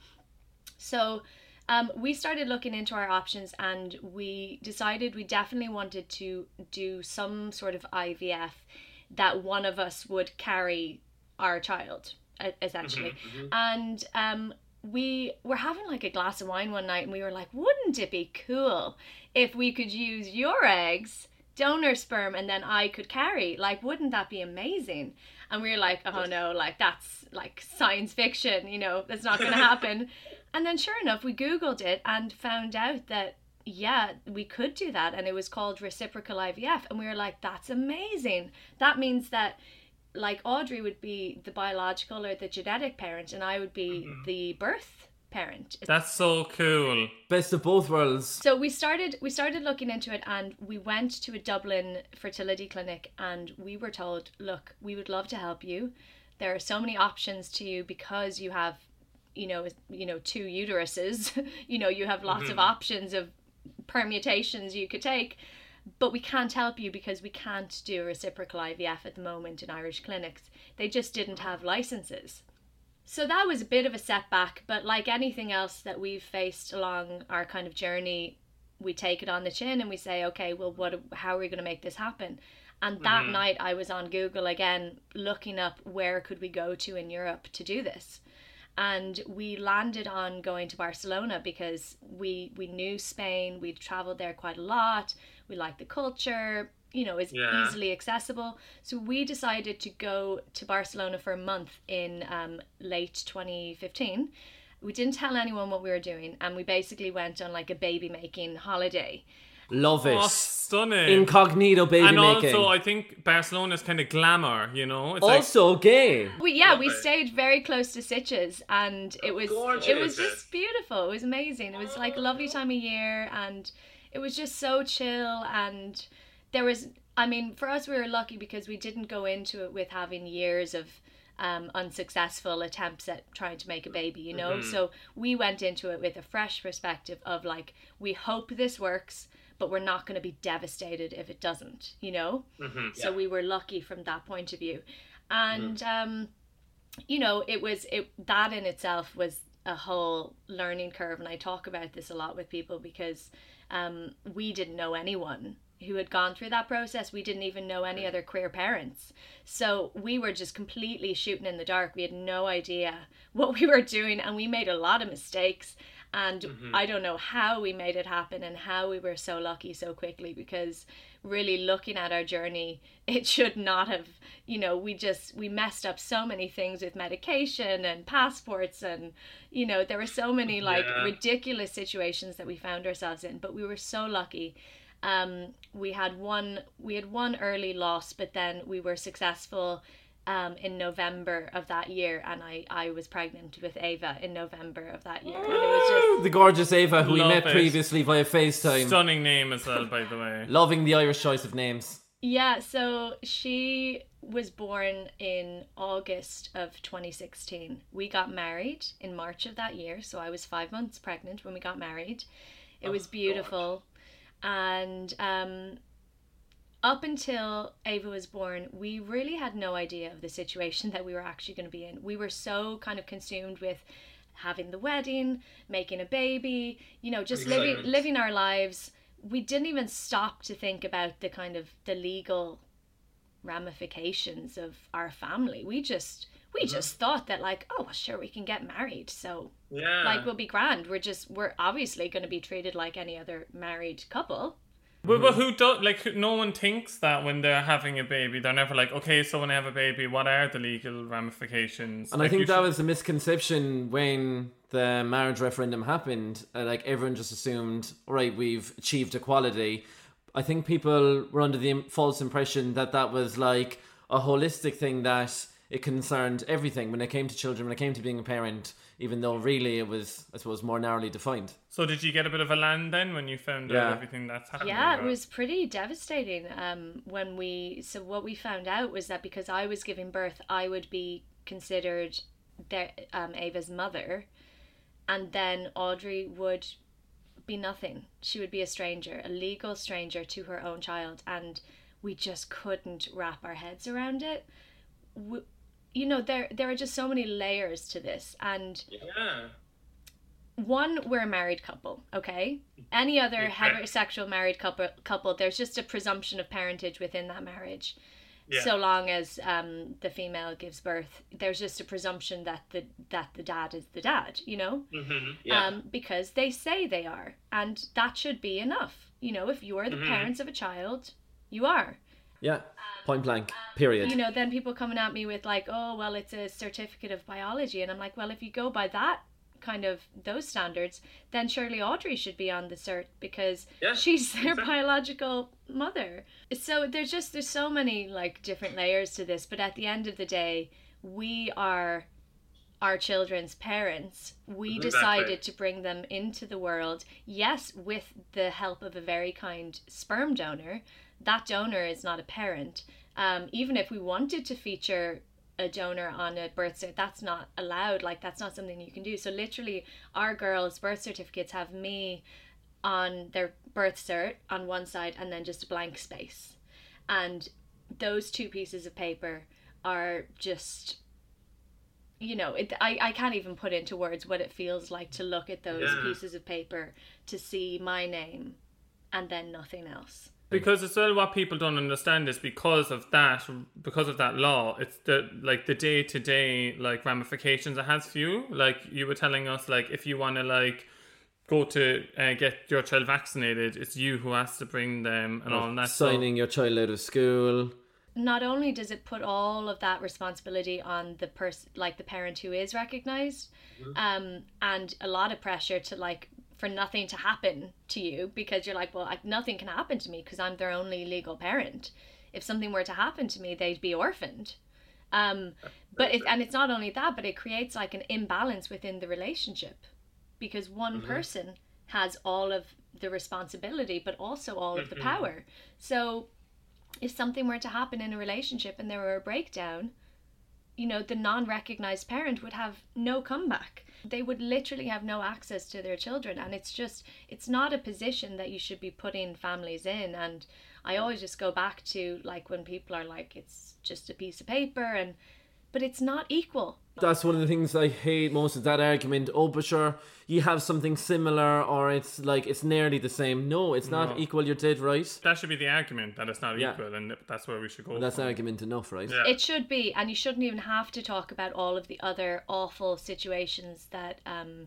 So um, we started looking into our options, and we decided we definitely wanted to do some sort of I V F that one of us would carry our child, essentially. Mm-hmm, mm-hmm. And um, we were having like a glass of wine one night, and we were like, wouldn't it be cool if we could use your eggs, donor sperm, and then I could carry? Like, wouldn't that be amazing? And we were like, oh no, like that's like science fiction, you know, that's not going to happen. And then sure enough, we Googled it and found out that, yeah, we could do that. And it was called reciprocal I V F. And we were like, that's amazing. That means that like Audrey would be the biological or the genetic parent, and I would be mm-hmm. the birth parent. That's so cool. Best of both worlds. So we started we started looking into it, and we went to a Dublin fertility clinic, and we were told, look, we would love to help you. There are so many options to you because you have, you know, you know, two uteruses. You know, you have lots mm-hmm. of options of permutations you could take, but we can't help you because we can't do reciprocal I V F at the moment in Irish clinics. They just didn't have licenses. So that was a bit of a setback, but like anything else that we've faced along our kind of journey, we take it on the chin and we say, okay, well, what? How are we going to make this happen? And that mm-hmm. night I was on Google again, looking up where could we go to in Europe to do this. And we landed on going to Barcelona because we we knew Spain, we'd traveled there quite a lot, we liked the culture, you know, it's yeah. easily accessible. So we decided to go to Barcelona for a month in um, late twenty fifteen. We didn't tell anyone what we were doing, and we basically went on like a baby making holiday. Love it. Oh, stunning. Incognito baby and making. And also, I think Barcelona's kind of glamour, you know? It's also like... gay. We, yeah, Love we it. stayed very close to Sitges, and it was Gorgeous. It was just beautiful. It was amazing. It was like a lovely time of year, and it was just so chill. And there was, I mean, for us, we were lucky because we didn't go into it with having years of um, unsuccessful attempts at trying to make a baby, you know? Mm-hmm. So we went into it with a fresh perspective of like, we hope this works, but we're not going to be devastated if it doesn't, you know? Mm-hmm, so yeah. we were lucky from that point of view. And, mm. um, you know, it was, it that in itself was a whole learning curve. And I talk about this a lot with people because um, we didn't know anyone who had gone through that process. We didn't even know any other queer parents. So we were just completely shooting in the dark. We had no idea what we were doing, and we made a lot of mistakes. And mm-hmm. I don't know how we made it happen and how we were so lucky so quickly, because really looking at our journey, it should not have, you know, we just, we messed up so many things with medication and passports, and, you know, there were so many like yeah. ridiculous situations that we found ourselves in, but we were so lucky. Um, we had one, we had one early loss, but then we were successful um in November of that year, and I I was pregnant with Ava in November of that year. And it was just the gorgeous Ava who Love we met it. previously via FaceTime. Stunning name as well, by the way. Loving the Irish choice of names. Yeah, so she was born in August of twenty sixteen. We got married in March of that year, so I was five months pregnant when we got married. It was beautiful. And um, up until Ava was born, we really had no idea of the situation that we were actually going to be in. We were so kind of consumed with having the wedding, making a baby, you know, just living living our lives. We didn't even stop to think about the kind of the legal ramifications of our family. We just we mm-hmm. just thought that like, oh well, sure, we can get married, so yeah, like we'll be grand. We're just we're obviously going to be treated like any other married couple. But, but who does, like, no one thinks that when they're having a baby. They're never like, okay, so when I have a baby, what are the legal ramifications? And like, I think that should... was a misconception when the marriage referendum happened. Uh, like, everyone just assumed, all right, we've achieved equality. I think people were under the false impression that that was, like, a holistic thing, that it concerned everything when it came to children, when it came to being a parent, even though really it was, I suppose, more narrowly defined. So did you get a bit of a land then when you found yeah. out everything that's happening? Yeah, it was pretty devastating um, when we... So what we found out was that because I was giving birth, I would be considered their, um, Ava's mother, and then Audrey would be nothing. She would be a stranger, a legal stranger to her own child, and we just couldn't wrap our heads around it. We, you know, there there are just so many layers to this, and yeah. One, we're a married couple, okay? Any other okay. heterosexual married couple, couple, there's just a presumption of parentage within that marriage. Yeah. So long as um, the female gives birth, there's just a presumption that the that the dad is the dad, you know? Mm-hmm. Yeah. Um, because they say they are, and that should be enough. You know, if you're the mm-hmm. parents of a child, you are. Yeah, point blank, period. You know, then people coming at me with like, oh, well, it's a certificate of biology. And I'm like, well, if you go by that kind of, those standards, then surely Audrey should be on the cert because yeah, she's their exactly. biological mother. So there's just, there's so many like different layers to this. But at the end of the day, we are our children's parents. We exactly. decided to bring them into the world, yes, with the help of a very kind sperm donor. That donor is not a parent. Um, even if we wanted to feature a donor on a birth cert, that's not allowed. Like, that's not something you can do. So literally, our girls' birth certificates have me on their birth cert on one side and then just a blank space. And those two pieces of paper are just, you know, it, I, I can't even put into words what it feels like to look at those yeah. pieces of paper, to see my name and then nothing else. Because as well, what people don't understand is because of that, because of that law, it's the like the day to day like ramifications it has for you. Like you were telling us, like if you want to like go to uh, get your child vaccinated, it's you who has to bring them and all that. Signing so, your child out of school. Not only does it put all of that responsibility on the person, like the parent who is recognised, mm-hmm. um, and a lot of pressure to like. For nothing to happen to you, because you're like, well, I, nothing can happen to me because I'm their only legal parent. If something were to happen to me, they'd be orphaned. Um, but it, and it's not only that, but it creates like an imbalance within the relationship, because one mm-hmm. person has all of the responsibility, but also all of the mm-hmm. power. So if something were to happen in a relationship and there were a breakdown, you know, the non-recognized parent would have no comeback. They would literally have no access to their children, and it's just, it's not a position that you should be putting families in. And I always just go back to like when people are like, it's just a piece of paper, and but it's not equal. That's one of the things I hate most, is that argument. Oh, but sure, you have something similar, or it's like it's nearly the same. No, it's not no. equal. You're dead right. That should be the argument, that it's not yeah. equal, and that's where we should go. Well, that's argument enough, right? Yeah. It should be, and you shouldn't even have to talk about all of the other awful situations that um,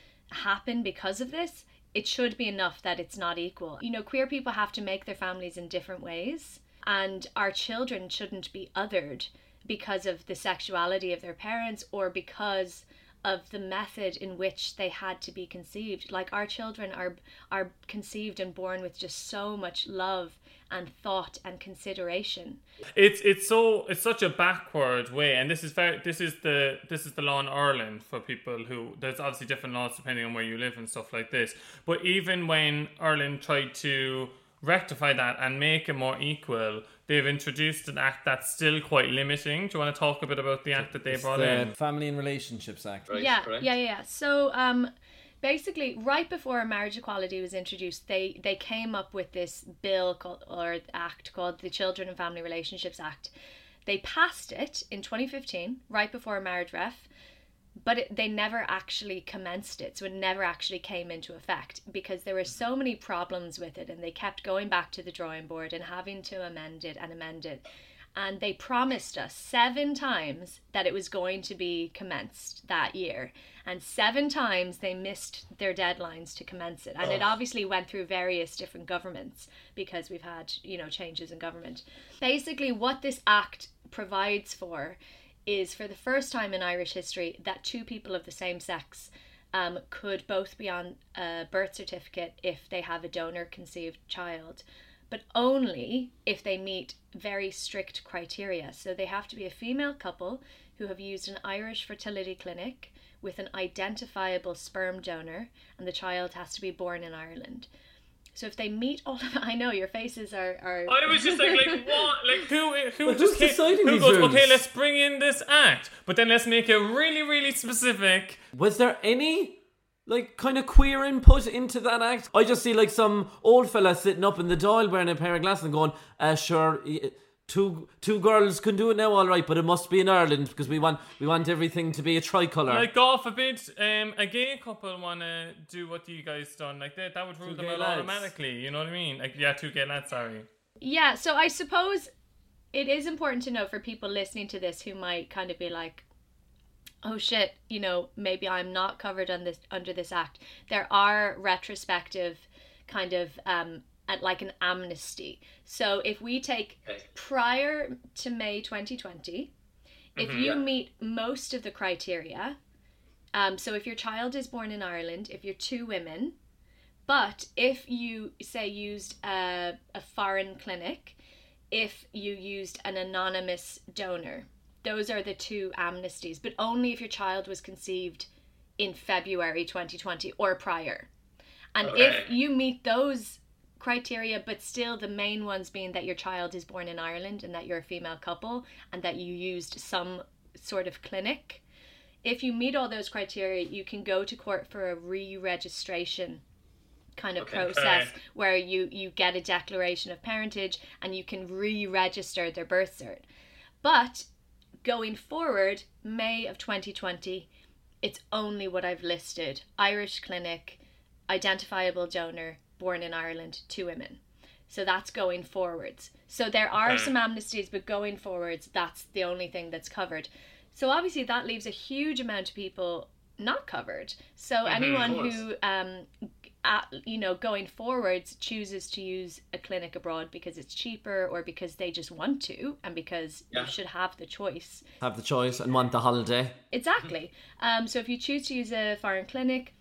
happen because of this. It should be enough that it's not equal. You know, queer people have to make their families in different ways, and our children shouldn't be othered because of the sexuality of their parents or because of the method in which they had to be conceived. Like, our children are are conceived and born with just so much love and thought and consideration. It's it's so it's such a backward way, and this is very this is the this is the law in Ireland for people who, there's obviously different laws depending on where you live and stuff like this. But even when Ireland tried to rectify that and make it more equal, they've introduced an act that's still quite limiting. Do you want to talk a bit about the act that they It's brought the in? Family and Relationships Act. Right, yeah, correct? yeah, yeah, yeah. So, um, basically, right before marriage equality was introduced, they they came up with this bill called, or act called the Children and Family Relationships Act. They passed it in twenty fifteen, right before marriage ref, but it, they never actually commenced it, so it never actually came into effect because there were so many problems with it, and they kept going back to the drawing board and having to amend it and amend it. And they promised us seven times that it was going to be commenced that year. And seven times they missed their deadlines to commence it. And it obviously went through various different governments because we've had, you know, changes in government. Basically, what this act provides for is, for the first time in Irish history, that two people of the same sex um, could both be on a birth certificate if they have a donor-conceived child, but only if they meet very strict criteria. So they have to be a female couple who have used an Irish fertility clinic with an identifiable sperm donor, and the child has to be born in Ireland. So if they meet all of I know your faces are, are... I was just like, like what? Like who? Who? But who's okay, deciding who these goes? rules? Okay, let's bring in this act, but then let's make it really, really specific. Was there any like kind of queer input into that act? I just see like some old fella sitting up in the dial wearing a pair of glasses and going, uh, sure, y- two two girls can do it now, all right, but it must be in Ireland because we want we want everything to be a tricolour. Like, God forbid, um, a gay couple want to do what you guys done. Like, that, that would rule Two them gay out lads. automatically. You know what I mean? Like, yeah, two gay lads, sorry. Yeah, so I suppose it is important to know for people listening to this who might kind of be like, oh shit, you know, maybe I'm not covered on this under this act. There are retrospective kind of um at like an amnesty. So if we take Okay. prior to May twenty twenty, if you yeah. meet most of the criteria, um, so if your child is born in Ireland, if you're two women, but if you say used a, a foreign clinic, if you used an anonymous donor, those are the two amnesties, but only if your child was conceived in February twenty twenty or prior. And Okay. if you meet those criteria, but still the main ones being that your child is born in Ireland and that you're a female couple and that you used some sort of clinic, if you meet all those criteria, you can go to court for a re-registration kind of Okay. process Okay. where you you get a declaration of parentage and you can re-register their birth cert. But going forward, May of twenty twenty, it's only what I've listed: Irish clinic, identifiable donor, born in Ireland, two women. So that's going forwards. So there are Okay. some amnesties, but going forwards, that's the only thing that's covered. So obviously that leaves a huge amount of people not covered. So anyone course. who, um, at, you know, going forwards chooses to use a clinic abroad because it's cheaper or because they just want to and because Yeah. you should have the choice. Have the choice and want the holiday. Exactly. Um, so if you choose to use a foreign clinic,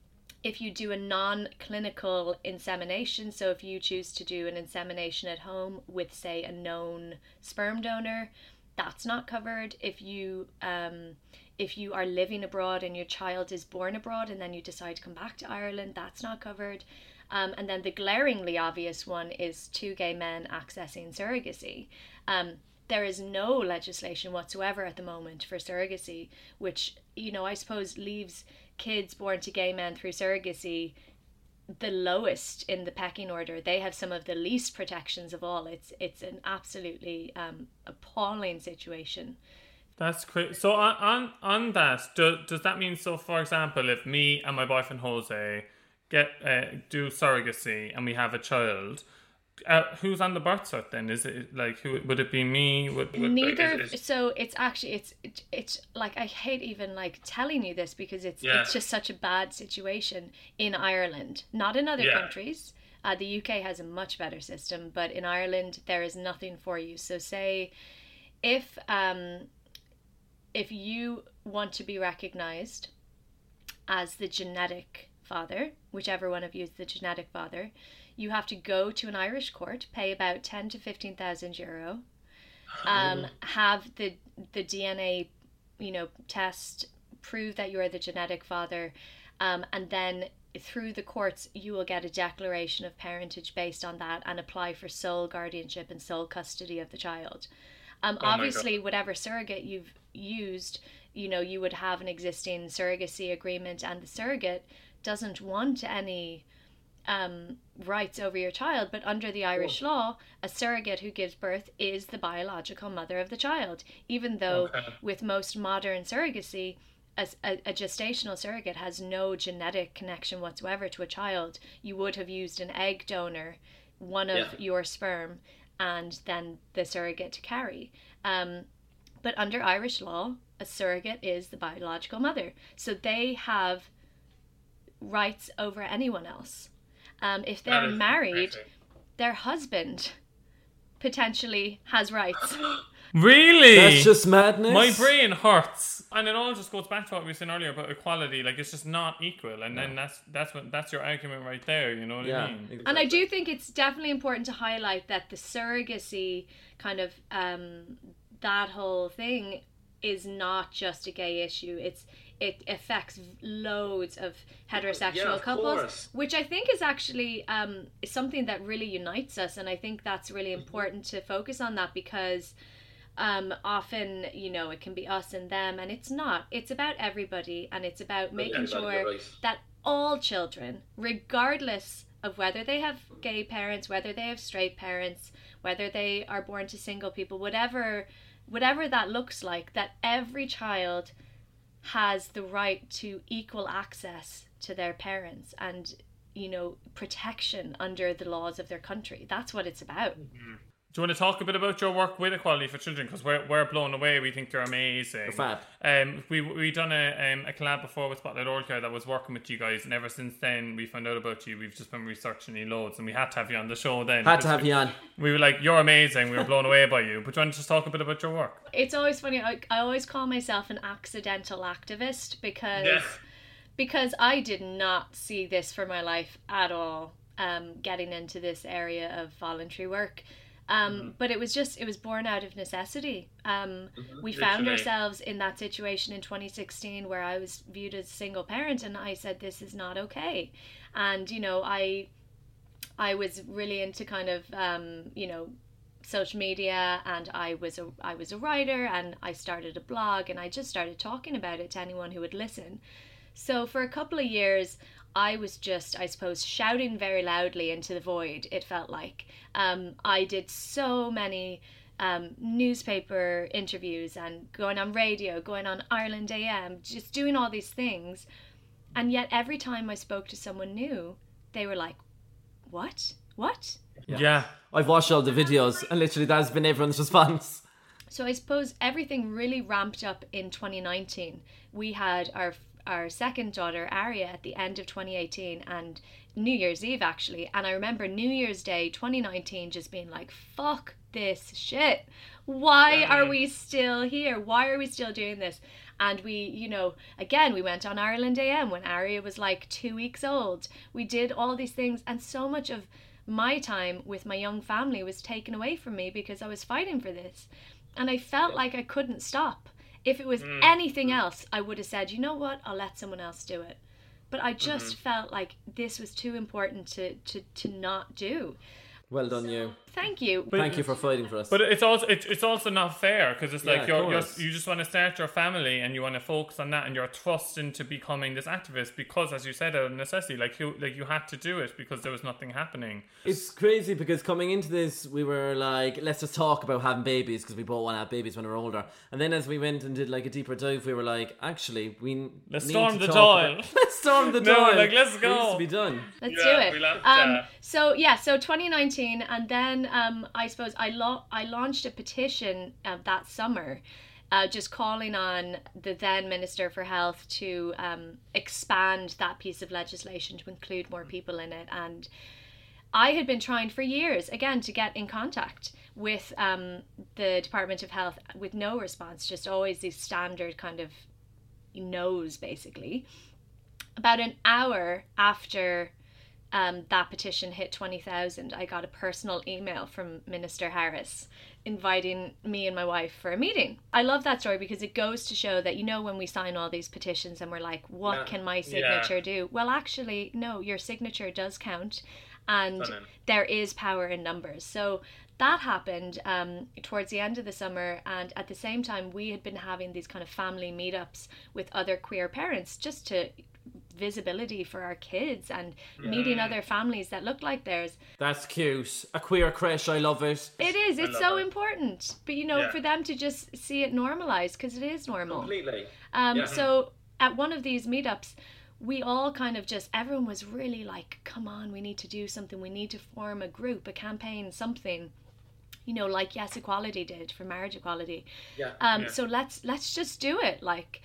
if you do a non-clinical insemination, so if you choose to do an insemination at home with, say, a known sperm donor, that's not covered. If you um, if you are living abroad and your child is born abroad and then you decide to come back to Ireland, that's not covered. Um, and then the glaringly obvious one is two gay men accessing surrogacy. Um, there is no legislation whatsoever at the moment for surrogacy, which, you know, I suppose leaves kids born to gay men through surrogacy the lowest in the pecking order. They have some of the least protections of all. It's it's an absolutely um, appalling situation. That's crazy. So on on, on that, do, does that mean, so for example, if me and my boyfriend Jose get uh, do surrogacy and we have a child, uh, who's on the birth cert then? Is it like, who would it be me? Would, would, Neither. like, is- is- So it's actually it's it, it's like, I hate even like telling you this because it's Yeah. it's just such a bad situation in Ireland, not in other Yeah. countries. Uh, the U K has a much better system, but in Ireland there is nothing for you. So say if um if you want to be recognized as the genetic father, whichever one of you is the genetic father, you have to go to an Irish court, pay about ten to fifteen thousand euro, um, have the the D N A, you know, test, prove that you are the genetic father, um, and then through the courts, you will get a declaration of parentage based on that and apply for sole guardianship and sole custody of the child. Um, Oh my obviously, whatever surrogate you've used, you know, you would have an existing surrogacy agreement, and the surrogate doesn't want any um, rights over your child. But under the Irish law, a surrogate who gives birth is the biological mother of the child, even though Okay. with most modern surrogacy, a, a, a gestational surrogate has no genetic connection whatsoever to a child. You would have used an egg donor, one of Yeah. your sperm, and then the surrogate to carry. Um, but under Irish law, a surrogate is the biological mother. So they have rights over anyone else. Um, if That they're is married, crazy. their husband potentially has rights. Really? That's just madness. My brain hurts, and it all just goes back to what we were saying earlier about equality. Like, it's just not equal, and then that's that's what that's your argument right there. You know what Yeah. I mean? And I do think it's definitely important to highlight that the surrogacy kind of um, that whole thing is not just a gay issue. It's it affects loads of heterosexual Yeah, of couples, course. which I think is actually um, is something that really unites us, and I think that's really important to focus on that because. Um, often, you know, it can be us and them, and it's not. It's about everybody, and it's about making everybody, sure you're right. that all children, regardless of whether they have gay parents, whether they have straight parents, whether they are born to single people, whatever, whatever that looks like, that every child has the right to equal access to their parents and, you know, protection under the laws of their country. That's what it's about. Do you want to talk a bit about your work with Equality for Children? Because we're, we're blown away. We think you're amazing. You're fab. Um, we we done a um, a collab before with Spotlight Oral Care that was working with you guys, and ever since then we found out about you. We've just been researching you loads, and we had to have you on the show then. Had to because have we, you on. We were like, you're amazing. We were blown away by you. But do you want to just talk a bit about your work? It's always funny. I, I always call myself an accidental activist because Yeah. because I did not see this for my life at all. Um, getting into this area of voluntary work. Um, Mm-hmm. but it was just, it was born out of necessity. Um, we found Literally. ourselves in that situation in twenty sixteen where I was viewed as a single parent, and I said, this is not okay. And, you know, I, I was really into kind of, um, you know, social media, and I was a, I was a writer, and I started a blog, and I just started talking about it to anyone who would listen. So for a couple of years, I was just, I suppose, shouting very loudly into the void, it felt like. Um, I did so many um, newspaper interviews and going on radio, going on Ireland A M, just doing all these things. And yet every time I spoke to someone new, they were like, what? What? Yeah. I've watched all the videos, and literally that has been everyone's response. So I suppose everything really ramped up in twenty nineteen. We had our our second daughter, Aria, at the end of twenty eighteen, and New Year's Eve, actually. And I remember New Year's Day twenty nineteen just being like, fuck this shit. Why are we still here? Why are we still doing this? And we, you know, again, we went on Ireland A M when Aria was like two weeks old. We did all these things, and so much of my time with my young family was taken away from me because I was fighting for this. And I felt like I couldn't stop. If it was anything else, I would have said, you know what, I'll let someone else do it. But I just felt like this was too important to, to, to not do. Well done, you. Thank you. Thank you for fighting for us. But it's also it's, it's also not fair because it's Yeah, like of you're, you're course. you just want to start your family and you want to focus on that, and you're thrust into becoming this activist because, as you said, out of necessity, like you like you had to do it because there was nothing happening. It's crazy because coming into this, we were like, let's just talk about having babies because we both want to have babies when we're older. And then as we went and did like a deeper dive, we were like, actually, we Let's need storm to the talk dial. about- Let's storm the No, dial. like, let's It go. needs to be done. Let's Yeah, do it. we love um, that. So yeah, so twenty nineteen, and then um, I suppose I lo- I launched a petition uh, that summer, uh, just calling on the then Minister for Health to um, expand that piece of legislation to include more people in it. And I had been trying for years, again, to get in contact with um, the Department of Health with no response, just always these standard kind of no's, basically. About an hour after um, that petition hit twenty thousand, I got a personal email from Minister Harris inviting me and my wife for a meeting. I love that story because it goes to show that, you know, when we sign all these petitions and we're like, what Yeah. can my signature do? Well, actually, no, your signature does count, and Stunning. there is power in numbers. So that happened um, towards the end of the summer, and at the same time we had been having these kind of family meetups with other queer parents just to visibility for our kids and meeting other families that look like theirs. That's cute. A queer creche, I love it. It is, it's love so that. important. But you know, Yeah. for them to just see it normalized, because it is normal. Completely. Um, Yeah. So at one of these meetups, we all kind of just, everyone was really like, come on, we need to do something. We need to form a group, a campaign, something, you know, like Yes Equality did for marriage equality. Yeah. Um, yeah. So let's let's just do it. Like,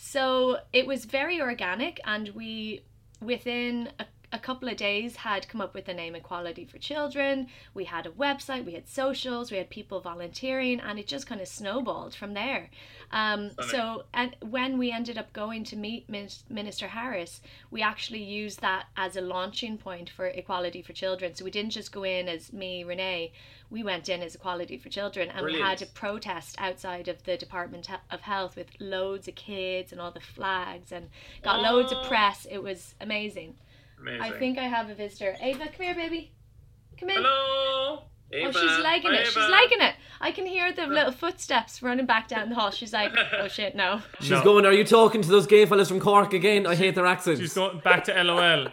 so it was very organic, and we, within a, a couple of days, had come up with the name Equality for Children. We had a website, we had socials, we had people volunteering, and it just kind of snowballed from there. Um, so, and when we ended up going to meet Min- Minister Harris, we actually used that as a launching point for Equality for Children. So we didn't just go in as me, Renee. We went in as Equality for Children, and Brilliant. we had a protest outside of the Department of Health with loads of kids and all the flags, and got loads of press. It was amazing. Amazing. I think I have a visitor. Ava, come here, baby. Come in. Hello. Ava. Oh, she's liking Hi, it. She's Ava. liking it. I can hear the little footsteps running back down the hall. She's like, oh shit, no. She's No. going, are you talking to those gay fellas from Cork again? I hate their accents. She's going back to LOL.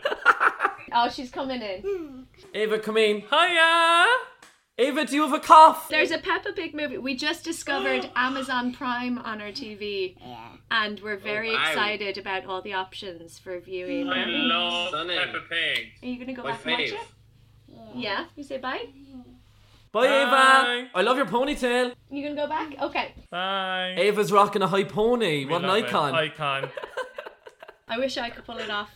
Oh, she's coming in. Ava, come in. Hiya! Ava, do you have a cough? There's a Peppa Pig movie. We just discovered Amazon Prime on our T V, and we're very Oh, wow. excited about all the options for viewing. I Are love you Stunning. Peppa Pig. going to go My back and watch fave. it? Yeah. You say bye? Bye, Bye. Ava. I love your ponytail. You going to go back? Okay. Bye. Ava's rocking a high pony. We What an love it. icon. Icon. I wish I could pull it off.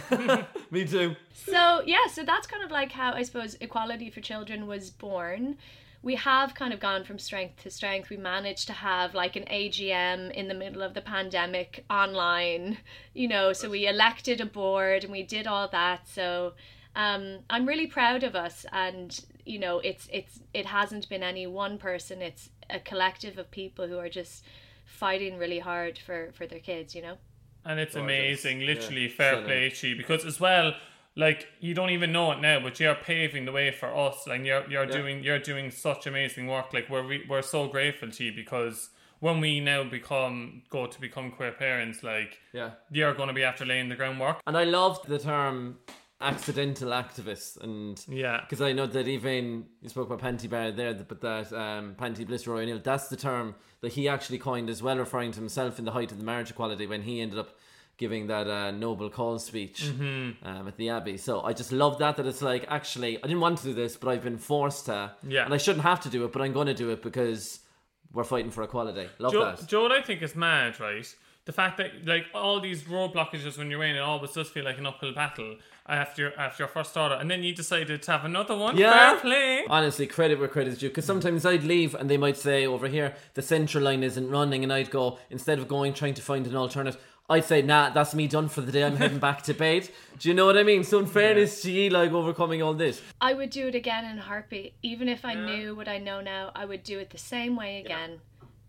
Me too. So yeah, so that's kind of like how I suppose Equality for Children was born. We have kind of gone from strength to strength. We managed to have like an A G M in the middle of the pandemic online, you know, so we elected a board and we did all that. So um, I'm really proud of us, and you know, it's it's it hasn't been any one person. It's a collective of people who are just fighting really hard for for their kids, you know. And it's Gorgeous. amazing, literally, Yeah, fair stunning. play to you, because as well, like, you don't even know it now, but you're paving the way for us. Like, you're you're Yeah. doing you're doing such amazing work. Like, we're re- we're so grateful to you, because when we now become go to become queer parents, like, Yeah. you're going to be after laying the groundwork. And I loved the term accidental activist, and Yeah. because I know that even you spoke about Panty Bar there, but that um, Panty Bliss Roy O'Neill, that's the term that he actually coined as well, referring to himself in the height of the marriage equality when he ended up giving that uh, noble call speech Mm-hmm. um, at the Abbey. So I just love that that it's like, actually I didn't want to do this, but I've been forced to, Yeah. and I shouldn't have to do it, but I'm going to do it because we're fighting for equality. Love Joe, that. Joe, what I think is mad, right? The fact that, like, all these road blockages when you're in, it always does feel like an uphill battle after your, after your first daughter, and then you decided to have another one. Yeah. Fair play. Honestly, credit where credit's due. Because sometimes I'd leave and they might say over here the central line isn't running, and I'd go, instead of going trying to find an alternative, I'd say, nah, that's me done for the day. I'm heading back to bed. Do you know what I mean? So in fairness to you, like, overcoming all this. I would do it again in a heartbeat. Even if I knew what I know now, I would do it the same way again.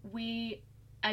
We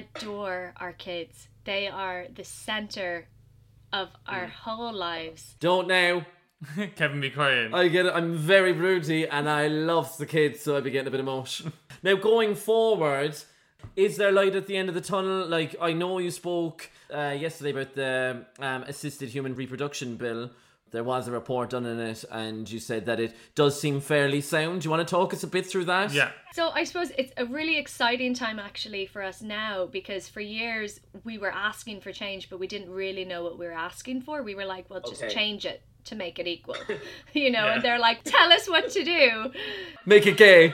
adore our kids. They are the center of our whole lives. Don't now. Kevin be crying. I get it. I'm very broody and I love the kids, so I'd be getting a bit emotional. Now, going forward, is there light at the end of the tunnel? Like, I know you spoke uh, yesterday about the um, assisted human reproduction bill. There was a report done on it, and you said that it does seem fairly sound. Do you want to talk us a bit through that? Yeah. So I suppose it's a really exciting time actually for us now, because for years we were asking for change, but we didn't really know what we were asking for. We were like, well, just Okay. change it to make it equal, you know, Yeah. and they're like, tell us what to do. Make it gay.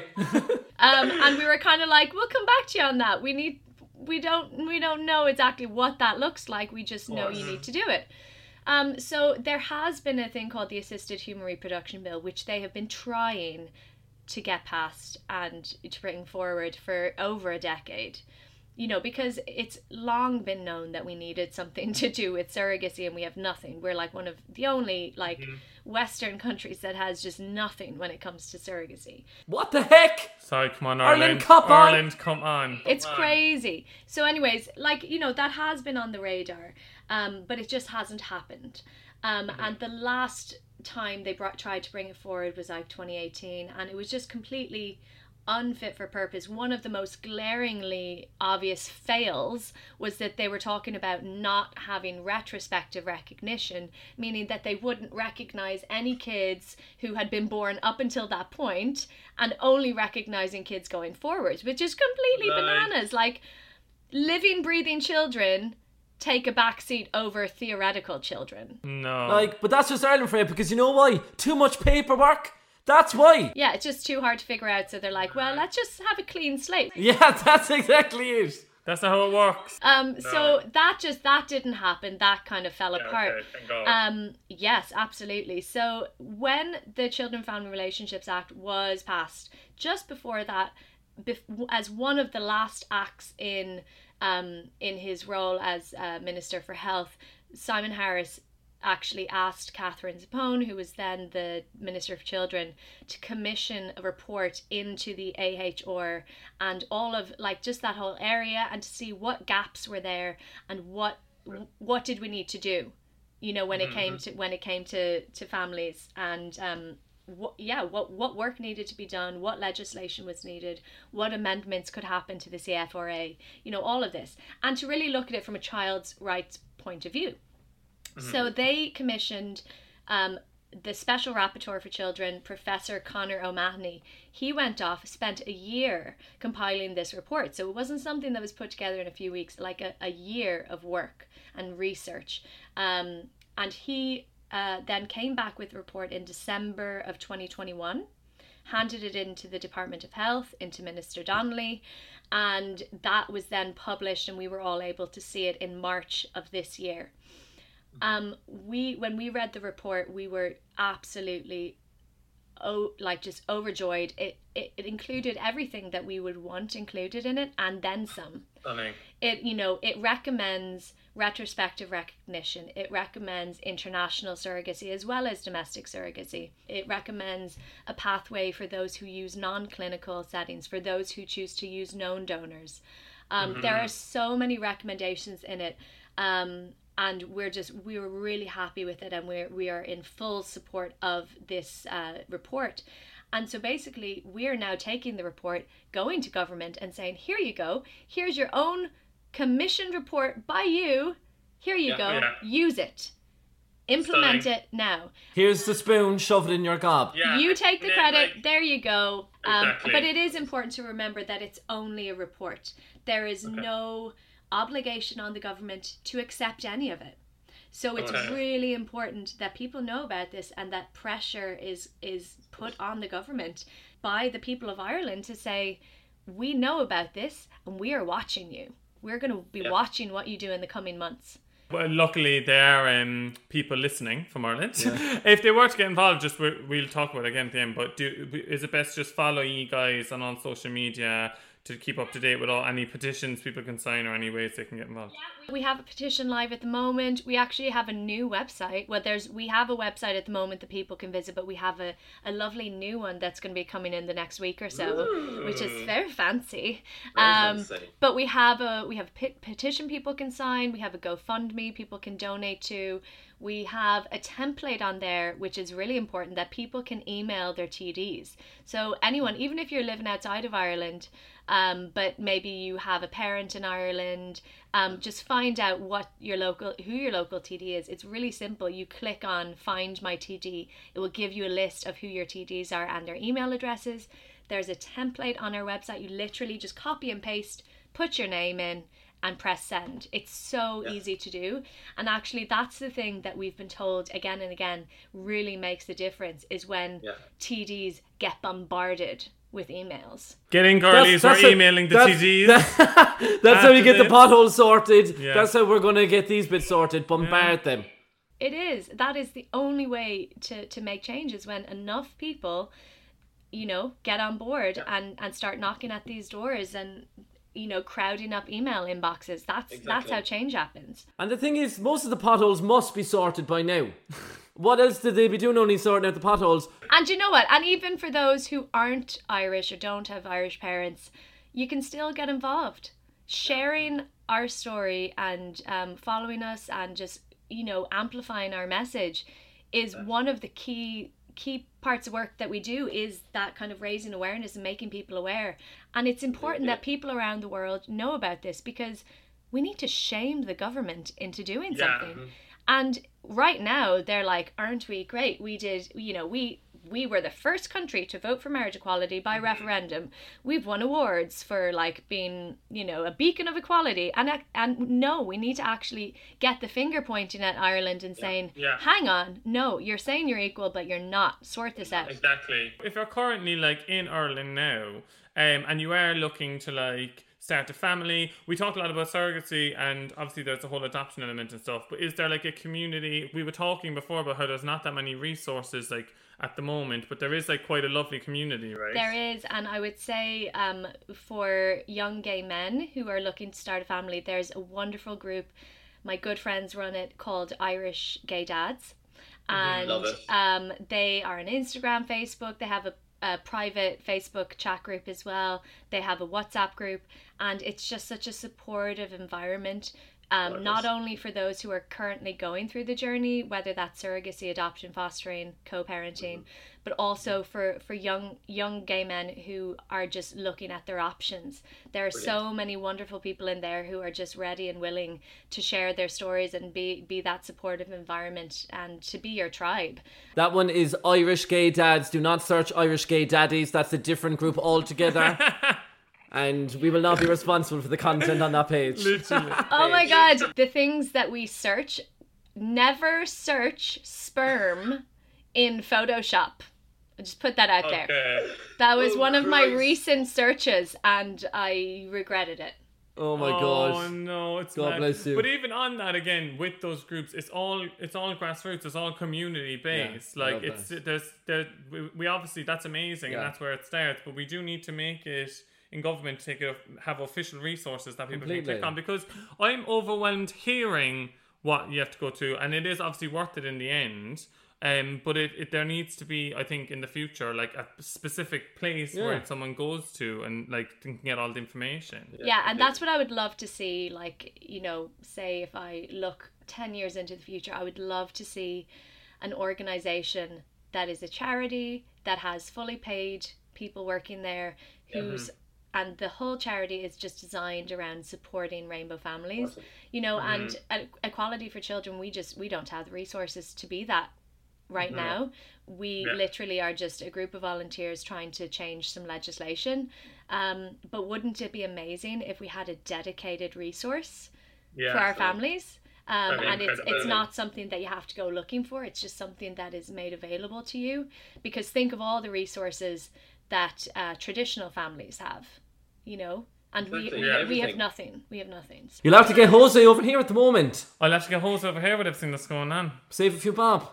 Um, and we were kind of like, we'll come back to you on that. We need, we don't, we don't know exactly what that looks like. We just know you need to do it. Um, so there has been a thing called the Assisted Human Reproduction Bill, which they have been trying to get passed and to bring forward for over a decade. You know, because it's long been known that we needed something to do with surrogacy, and we have nothing. We're like one of the only like Western countries that has just nothing when it comes to surrogacy. What the heck? Sorry, come on, Ireland, Ireland. come on. Ireland, come on. It's crazy. So anyways, like, you know, that has been on the radar, um, but it just hasn't happened. Um, Mm-hmm. and the last time they brought, tried to bring it forward was like twenty eighteen, and it was just completely unfit for purpose. One of the most glaringly obvious fails was that they were talking about not having retrospective recognition, meaning that they wouldn't recognize any kids who had been born up until that point and only recognizing kids going forwards, which is completely Like- bananas. Like, living, breathing children take a backseat over theoretical children. No. Like, but that's just Ireland for you, because you know why? Too much paperwork. That's why. Yeah, it's just too hard to figure out, so they're like, well, let's just have a clean slate. Yeah, that's exactly it. That's not how it works. Um, so that just, that didn't happen. That kind of fell Yeah, apart. okay, thank God. Um, yes, absolutely. So when the Children and Family Relationships Act was passed, just before that, bef- as one of the last acts in um, in his role as uh, Minister for Health, Simon Harris actually asked Catherine Zappone, who was then the Minister for Children, to commission a report into the A H R and all of, like, just that whole area, and to see what gaps were there and what what did we need to do, you know, when it came to when it came to to families, and um what yeah what what work needed to be done, what legislation was needed, what amendments could happen to the C F R A, you know, all of this, and to really look at it from a child's rights point of view. So they commissioned um, the Special Rapporteur for Children, Professor Conor O'Mahony. He went off, spent a year compiling this report. So it wasn't something that was put together in a few weeks, like a, a year of work and research. Um, and he uh, then came back with a report in December of twenty twenty-one, handed it into the Department of Health, into Minister Donnelly, and that was then published, and we were all able to see it in March of this year. Um, we when we read the report, we were absolutely, oh, like just overjoyed. It, it it included everything that we would want included in it, and then some. Stunning. It you know it recommends retrospective recognition. It recommends international surrogacy as well as domestic surrogacy. It recommends a pathway for those who use non-clinical settings, for those who choose to use known donors. Um, Mm-hmm. There are so many recommendations in it. Um, And we're just, we were really happy with it, and we're, we are in full support of this uh, report. And so basically, we're now taking the report, going to government and saying, here you go, here's your own commissioned report by you, here you Yeah, go, yeah. use it. Implement Stunning. it now. Here's the spoon, shove it in your gob. Yeah. You take the Yeah, credit, like- there you go. Um, Exactly. But it is important to remember that it's only a report. There is no obligation on the government to accept any of it. So it's Okay. really important that people know about this, and that pressure is is put on the government by the people of Ireland to say, we know about this and we are watching you. We're going to be Yeah. watching what you do in the coming months. Well, luckily, there are um, people listening from Ireland. If they were to get involved, just we, we'll talk about it again at the end. But do, is it best just follow you guys on all social media to keep up to date with all any petitions people can sign or any ways they can get involved? We have a petition live at the moment. We actually have a new website. Well, there's we have a website at the moment that people can visit, but we have a, a lovely new one that's going to be coming in the next week or so, which is very fancy. Very um, fancy. But we have a we have a pe- petition people can sign. We have a GoFundMe people can donate to. We have a template on there, which is really important, that people can email their T Ds. So anyone, even if you're living outside of Ireland, um, but maybe you have a parent in Ireland, um, just find out what your local, who your local T D is. It's really simple. You click on Find My T D. It will give you a list of who your T Ds are and their email addresses. There's a template on our website. You literally just copy and paste, put your name in, and press send. It's so Yeah. easy to do. And actually, that's the thing that we've been told again and again really makes the difference, is when Yeah. T Ds get bombarded with emails. Getting girlies, we're how- emailing the that's- T Ds. that- that's how you After get the this. potholes sorted. Yeah. That's how we're going to get these bits sorted. Bombard them. It is. That is the only way to, to make changes, when enough people, you know, get on board and, and start knocking at these doors. And you know, crowding up email inboxes. That's Exactly. that's how change happens. And the thing is, most of the potholes must be sorted by now. What else did they be doing only sorting out the potholes? And you know what? And even for those who aren't Irish or don't have Irish parents, you can still get involved. Sharing our story and um, following us and just, you know, amplifying our message is one of the key key parts of work that we do, is that kind of raising awareness and making people aware. And it's important that people around the world know about this, because we need to shame the government into doing Yeah. something. And right now they're like, aren't we great? We did, you know, we we were the first country to vote for marriage equality by referendum. We've won awards for like being, you know, a beacon of equality. And and no, we need to actually get the finger pointing at Ireland and saying, Yeah. hang on, no, you're saying you're equal, but you're not. Sort this out. Exactly. If you're currently like in Ireland now, um, and you are looking to like start a family, we talked a lot about surrogacy, and obviously there's a whole adoption element and stuff, but is there like a community? We were talking before about how there's not that many resources like at the moment, but there is like quite a lovely community, right? There is, and I would say um, for young gay men who are looking to start a family, there's a wonderful group. My good friends run it, called Irish Gay Dads. And Love it. um, they are on Instagram, Facebook. They have a, a private Facebook chat group as well. They have a WhatsApp group, and it's just such a supportive environment. Um, not only for those who are currently going through the journey, whether that's surrogacy, adoption, fostering, co-parenting, but also for, for young young gay men who are just looking at their options. There are so many wonderful people in there who are just ready and willing to share their stories and be, be that supportive environment and to be your tribe. That one is Irish Gay Dads. Do not search Irish Gay Daddies. That's a different group altogether. And we will not be responsible for the content on that page. Literally. Oh my god, the things that we search, never search sperm in Photoshop. I'll just put that out there. Okay. That was Oh, one of my Christ. recent searches and I regretted it. Oh my Oh god. no, it's God mad. bless you. But even on that, again, with those groups, it's all it's all grassroots, it's all community based. Yeah, I like love it's that. there's there we, we obviously that's amazing Yeah. and that's where it starts. But we do need to make it in government take it have official resources that people Completely. can click on, because I'm overwhelmed hearing what you have to go to, and it is obviously worth it in the end. Um, but it, it there needs to be, I think, in the future, like a specific place Yeah. where someone goes to and like can get all the information. Yeah, and that's what I would love to see. Like, you know, say if I look ten years into the future, I would love to see an organization that is a charity, that has fully paid people working there, who's and the whole charity is just designed around supporting rainbow families. You know, and e- equality for children, we just we don't have the resources to be that right now. We Yeah. literally are just a group of volunteers trying to change some legislation. Um, but wouldn't it be amazing if we had a dedicated resource Yeah, for our so- families? Um, That'd be and it's it's incredible. not something that you have to go looking for. It's just something that is made available to you. Because think of all the resources that uh, traditional families have, you know, and we Exactly, we, yeah, we have everything. nothing. We have nothing. You'll have to get Jose over here at the moment. I'll have to get Jose over here with everything that's going on. Save a few bob.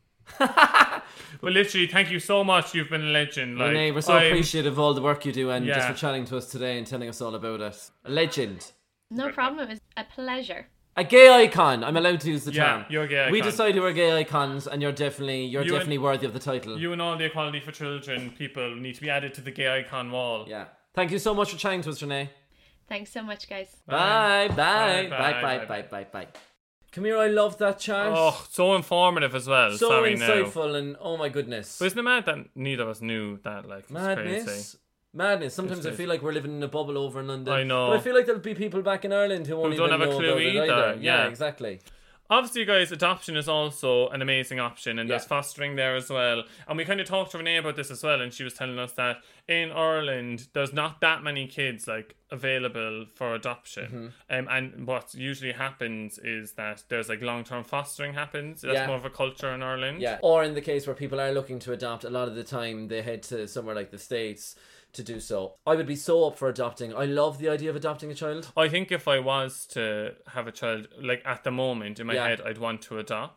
But literally, thank you so much. You've been a legend. Like, Renee, we're so I'm- appreciative of all the work you do and just Yeah. for chatting to us today and telling us all about it. A legend. No problem. It's a pleasure. A gay icon. I'm allowed to use the Yeah, term. you're a gay We icon. decided we're gay icons, and you're definitely you're You definitely and- worthy of the title. You and all the equality for children people need to be added to the gay icon wall. Yeah. Thank you so much for chatting to us, Renee. Thanks so much, guys. Bye, bye, Bye, bye, bye, bye, bye, bye, bye, bye. Come here, I love that chat. Oh, so informative as well. so Sorry now. insightful and oh my goodness. But isn't it mad that neither of us knew that? Like, it's Madness. crazy. Madness. Sometimes I It's- feel like we're living in a bubble over in London. I know. But I feel like there'll be people back in Ireland who won't don't even have a know clue about it either, either. Yeah, yeah. exactly. Obviously, guys, adoption is also an amazing option, and there's Yeah. fostering there as well. And we kind of talked to Renee about this as well, and she was telling us that in Ireland, there's not that many kids like available for adoption. Mm-hmm. Um, and what usually happens is that there's like long-term fostering happens. That's Yeah. more of a culture in Ireland. Yeah. Or in the case where people are looking to adopt, a lot of the time they head to somewhere like the States to do so. I would be so up for adopting. I love the idea of adopting a child. I think if I was to have a child, like at the moment in my Yeah. head, I'd want to adopt.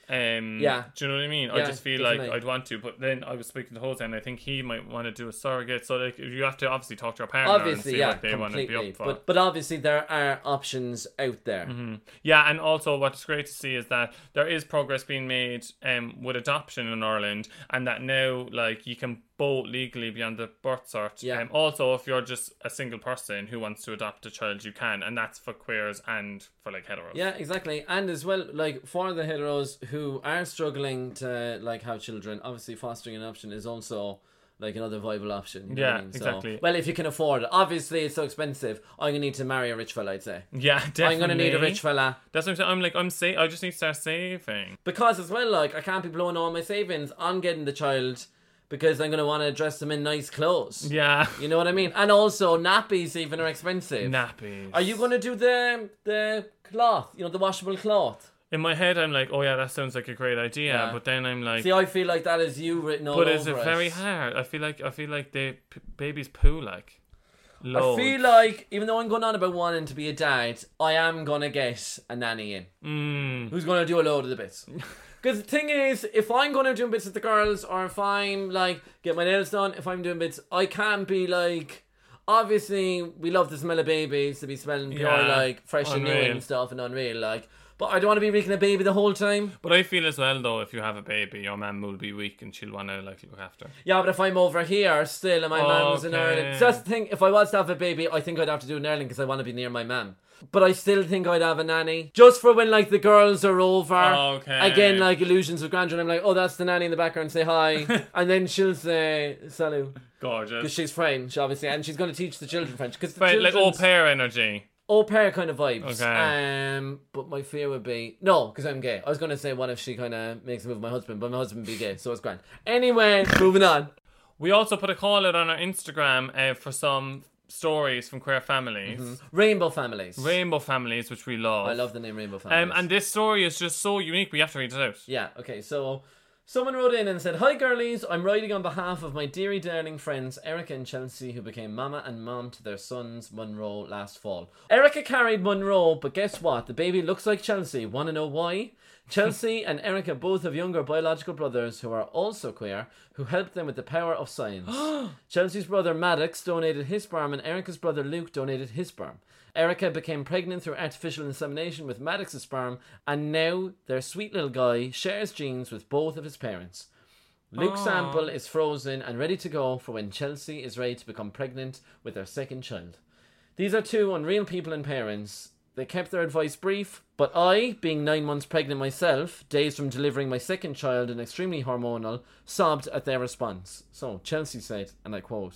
Um, Yeah. Do you know what I mean? I Yeah, just feel definitely. like I'd want to, but then I was speaking to Jose, and I think he might want to do a surrogate. So like, you have to obviously talk to your partner Obviously, and see yeah, what they want to be completely. up for. But but obviously there are options out there. Mm-hmm. Yeah, and also what's great to see is that there is progress being made um, with adoption in Ireland, and that now like you can vote legally beyond the birth cert. Yeah. Um, also, if you're just a single person who wants to adopt a child, you can, and that's for queers and for like heteros. Yeah, exactly. And as well, like for the heteros who are struggling to like have children, obviously fostering an option is also like another viable option. You know Yeah, what I mean? So, exactly. well, if you can afford it. Obviously, it's so expensive. I'm gonna need to marry a rich fella, I'd say. Yeah, definitely. I'm gonna need a rich fella. That's what I'm saying. I'm like, I'm sa- I just need to start saving. Because as well, like I can't be blowing all my savings on getting the child because I'm gonna want to dress them in nice clothes. Yeah. You know what I mean? And also nappies even are expensive. Nappies. Are you gonna do the the cloth? You know, the washable cloth. In my head, I'm like, oh yeah, that sounds like a great idea. Yeah. But then I'm like, See, I feel like that is you written all but over is it it. very hard? I feel like I feel like they p- babies poo like. Loads. I feel like, even though I'm going on about wanting to be a dad, I am going to get a nanny in. Mm. Who's going to do a load of the bits. Because the thing is, if I'm going to do bits with the girls, or if I'm, like, get my nails done, if I'm doing bits, I can't be, like... Obviously, we love the smell of babies, to be smelling pure, Yeah, like, fresh and new unreal. and stuff and unreal, like... But I don't want to be reeking a baby the whole time. But I feel as well though, if you have a baby, your mum will be weak and she'll want to like look after. Yeah, but if I'm over here still and my mum's in Okay. Ireland... So that's the thing, if I was to have a baby, I think I'd have to do it in Ireland because I want to be near my mum. But I still think I'd have a nanny. Just for when, like, the girls are over. Okay. Again, like, illusions of grandeur. And I'm like, oh, that's the nanny in the background, say hi. And then she'll say, salut. Because Gorgeous. she's French, obviously. And she's going to teach the children French. Because the But like au children's- pair energy. au pair kind of vibes. Okay. Um, but my fear would be... No, because I'm gay. I was going to say, what if she kind of makes a move with my husband? But my husband would be gay, so it's grand. Anyway, moving on. We also put a call out on our Instagram uh, for some stories from queer families. Rainbow families. Rainbow families, which we love. I love the name Rainbow families. Um, and this story is just so unique, we have to read it out. Yeah, okay, so someone wrote in and said, "Hi girlies, I'm writing on behalf of my dearie darling friends Erica and Chelsea, who became mama and mom to their sons Monroe last fall. Erica carried Monroe, but guess what? The baby looks like Chelsea. Want to know why? Chelsea and Erica both have younger biological brothers who are also queer, who helped them with the power of science. Chelsea's brother Maddox donated his sperm and Erica's brother Luke donated his sperm. Erica became pregnant through artificial insemination with Maddox's sperm, and now their sweet little guy shares genes with both of his parents. Luke's Aww. sample is frozen and ready to go for when Chelsea is ready to become pregnant with their second child. These are two unreal people and parents. They kept their advice brief, but I, being nine months pregnant myself, days from delivering my second child and extremely hormonal, sobbed at their response. So, Chelsea said, and I quote,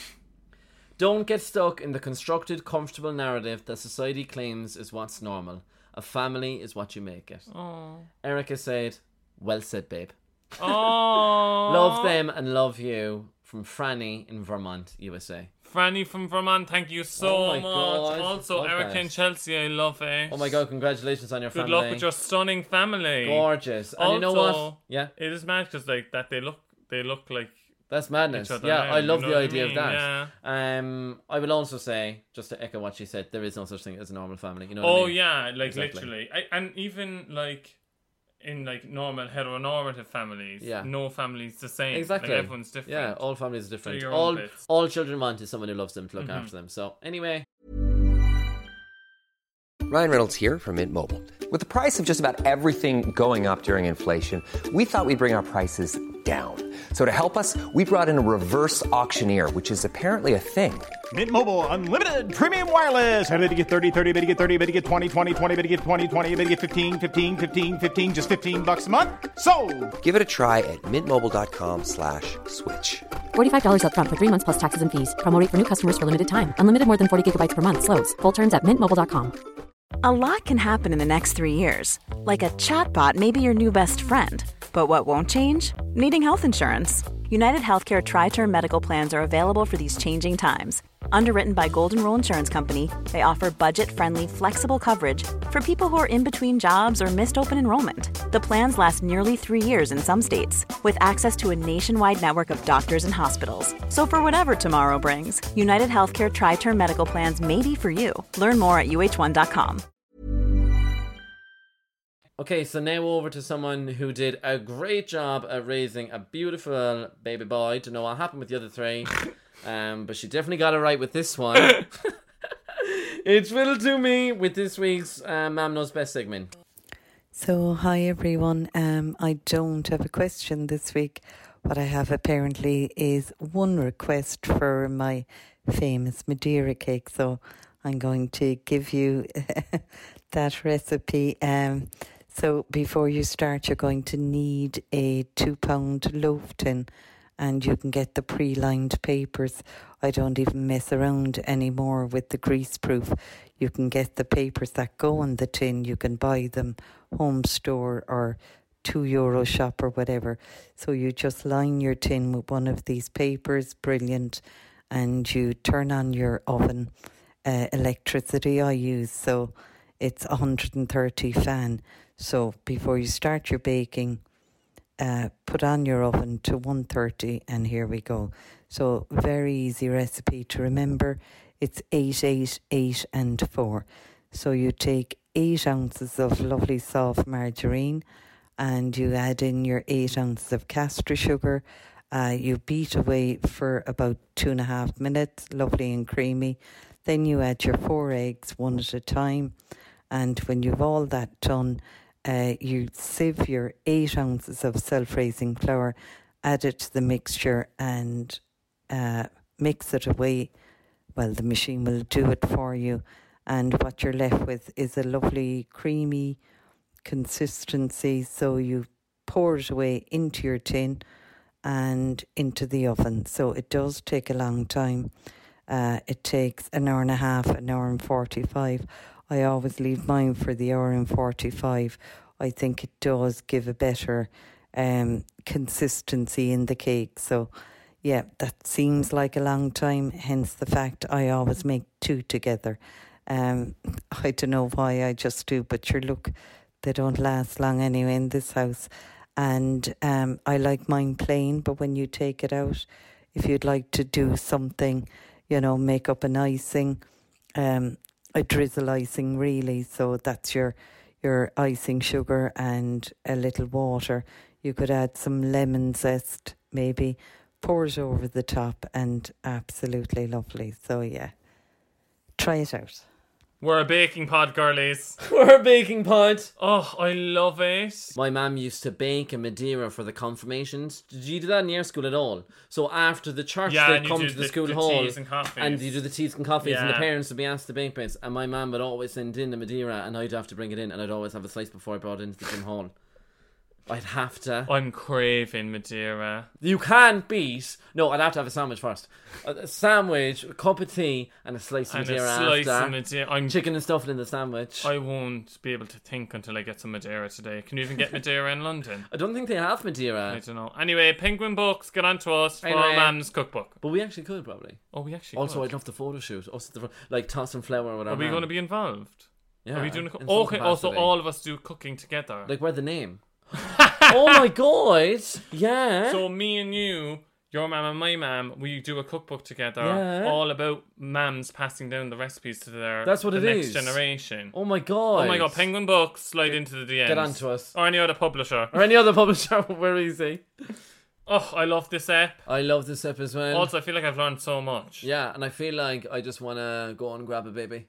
"Don't get stuck in the constructed, comfortable narrative that society claims is what's normal. A family is what you make it." Aww. Erica said, "Well said, babe. Aww. Love them and love you." From Franny in Vermont, U S A. Franny from Vermont, thank you so Oh my much. God, Also, love Erica that. and Chelsea, I love it. Oh my god, congratulations on your Good family. luck with your stunning family. Gorgeous. And you know Also, what? Yeah, It is mad because like that they look they look like that's madness. each other Yeah, now, I you love know the what I idea mean? of that. Yeah. Um, I will also say, just to echo what she said, there is no such thing as a normal family. You know what Oh I mean? yeah, like Exactly. literally, I, and even like in like normal heteronormative families, Yeah. no family's the same. Exactly. Like, everyone's different. Yeah, all families are different. Do your own All bits. all children want is someone who loves them to look Mhm. after them. So anyway, Ryan Reynolds here from Mint Mobile. With the price of just about everything going up during inflation, we thought we'd bring our prices down. So to help us, we brought in a reverse auctioneer, which is apparently a thing. Mint Mobile Unlimited Premium Wireless. How to get thirty, thirty, bit to get thirty, bit to get twenty, twenty, twenty, bit to get twenty, twenty, bit to get fifteen, fifteen, fifteen, fifteen, just fifteen bucks a month? Sold! Give it a try at mintmobile.com slash switch. forty-five dollars up front for three months plus taxes and fees. Promo rate for new customers for limited time. Unlimited more than forty gigabytes per month. Slows full terms at mint mobile dot com. A lot can happen in the next three years. Like a chatbot may be your new best friend. But what won't change? Needing health insurance. United Healthcare Tri-Term Medical Plans are available for these changing times. Underwritten by Golden Rule Insurance Company, they offer budget-friendly, flexible coverage for people who are in between jobs or missed open enrollment. The plans last nearly three years in some states, with access to a nationwide network of doctors and hospitals. So for whatever tomorrow brings, United Healthcare Tri-Term Medical Plans may be for you. Learn more at U H one dot com. Okay, so now over to someone who did a great job at raising a beautiful baby boy. Don't know what happened with the other three, um, but she definitely got it right with this one. It's Riddle to Me with this week's uh, Mam Knows Best segment. So, hi everyone. Um, I don't have a question this week. What I have apparently is one request for my famous Madeira cake. So, I'm going to give you that recipe. Um, so, before you start, you're going to need a two pound loaf tin, and you can get the pre-lined papers. I don't even mess around anymore with the grease proof. You can get the papers that go on the tin. You can buy them home store or two euro shop or whatever. So you just line your tin with one of these papers, brilliant, and you turn on your oven. Uh, electricity I use, so it's one hundred thirty fan. So before you start your baking, uh, put on your oven to one thirty, and here we go. So very easy recipe to remember. It's eight, eight, eight and four. So you take eight ounces of lovely soft margarine, and you add in your eight ounces of caster sugar. Uh, you beat away for about two and a half minutes, lovely and creamy. Then you add your four eggs one at a time. And when you've all that done, uh, you sieve your eight ounces of self-raising flour, add it to the mixture and uh, mix it away. Well, the machine will do it for you. And what you're left with is a lovely creamy consistency. So you pour it away into your tin and into the oven. So it does take a long time. Uh, it takes an hour and a half, an hour and forty-five. I always leave mine for the hour and forty-five. I think it does give a better um, consistency in the cake. So, yeah, that seems like a long time, hence the fact I always make two together. Um, I don't know why, I just do, but sure, look, they don't last long anyway in this house. And um, I like mine plain, but when you take it out, if you'd like to do something, you know, make up an icing, um, a drizzle icing really. So that's your your icing sugar and a little water. You could add some lemon zest, maybe, pour it over the top, and absolutely lovely. So yeah, try it out. We're a baking pod, girlies. We're a baking pod. Oh, I love it. My mum used to bake in Madeira for the confirmations. Did you do that in your school at all? So after the church, yeah, they'd come to the, the school the hall teas and, coffees. and you do the teas and coffees, yeah. and the parents would be asked to bake bits. And my mum would always send in the Madeira, and I'd have to bring it in, and I'd always have a slice before I brought it into the gym hall. I'd have to. I'm craving Madeira. You can't beat. No, I'd have to have a sandwich first. A, a sandwich, a cup of tea, and a slice of and Madeira a slice after. Of Madeira. I'm, Chicken and stuff in the sandwich. I won't be able to think until I get some Madeira today. Can you even get Madeira in London? I don't think they have Madeira. I don't know. Anyway, Penguin Books, get on to us for anyway, Mam's cookbook. But we actually could probably. Oh, we actually. Also, could. I'd love the photo shoot. Us, the, like tossing flour with our Are we man. going to be involved? Yeah. Are we doing? A co- in some okay. Also, capacity. all of us do cooking together. Like, we're the name. Oh my god! Yeah. So me and you, your mum and my mum, we do a cookbook together, Yeah. all about mums passing down the recipes to their That's what the it next is. generation. Oh my god! Oh my god! Penguin Books, slide into the D Ms. Get on to us, or any other publisher, or any other publisher. We're easy. Oh, I love this app. I love this app as well. Also, I feel like I've learned so much. Yeah, and I feel like I just want to go and grab a baby.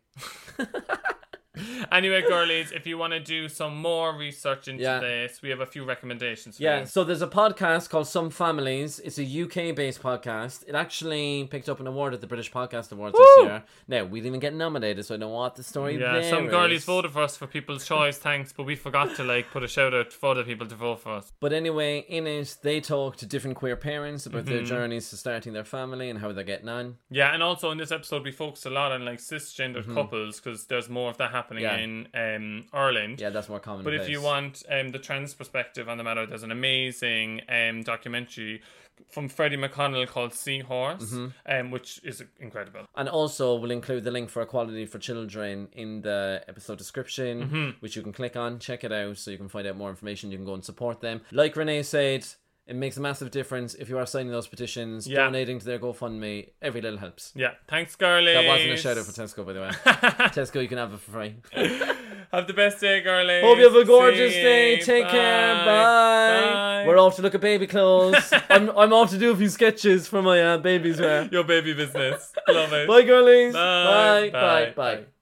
Anyway, girlies, if you want to do some more research into yeah. this, we have a few recommendations for yeah, you. so there's a podcast called Some Families. It's a U K-based podcast. It actually picked up an award at the British Podcast Awards Woo! this year. Now, we didn't even get nominated, so I don't know what the story Yeah, there some is. girlies voted for us for People's Choice, thanks, but we forgot to like put a shout out for other people to vote for us. But anyway, in it, they talk to different queer parents about Mm-hmm. their journeys to starting their family and how they're getting on. Yeah, and also in this episode we focused a lot on like cisgendered Mm-hmm. couples because there's more of that happening Yeah. in um, Ireland. Yeah, that's more common. But if you want um, the trans perspective on the matter, there's an amazing um, documentary from Freddie McConnell called Seahorse, Mm-hmm. um, which is incredible. And also, we'll include the link for Equality for Children in the episode description, Mm-hmm. which you can click on, check it out, so you can find out more information. You can go and support them. Like Renee said, it makes a massive difference if you are signing those petitions, Yeah. donating to their GoFundMe. Every little helps. Yeah, thanks, girlies. That wasn't a shout out for Tesco, by the way. Tesco, you can have it for free. Have the best day, girlie. Hope you have a gorgeous See day. you. Take Bye. care. Bye. Bye. We're off to look at baby clothes. I'm I'm off to do a few sketches for my uh, baby's wear. Your baby business. Love it. Bye, girlies. Bye. Bye. Bye. Bye. Bye.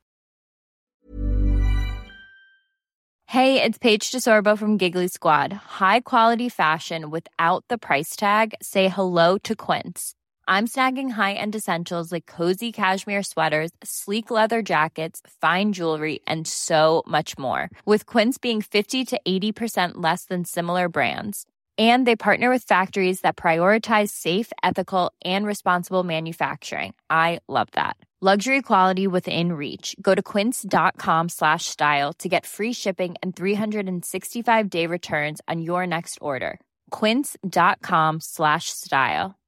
Hey, it's Paige DeSorbo from Giggly Squad. High quality fashion without the price tag. Say hello to Quince. I'm snagging high-end essentials like cozy cashmere sweaters, sleek leather jackets, fine jewelry, and so much more. With Quince being fifty to eighty percent less than similar brands. And they partner with factories that prioritize safe, ethical, and responsible manufacturing. I love that. Luxury quality within reach. Go to quince.com slash style to get free shipping and three sixty-five day returns on your next order. Quince.com slash style.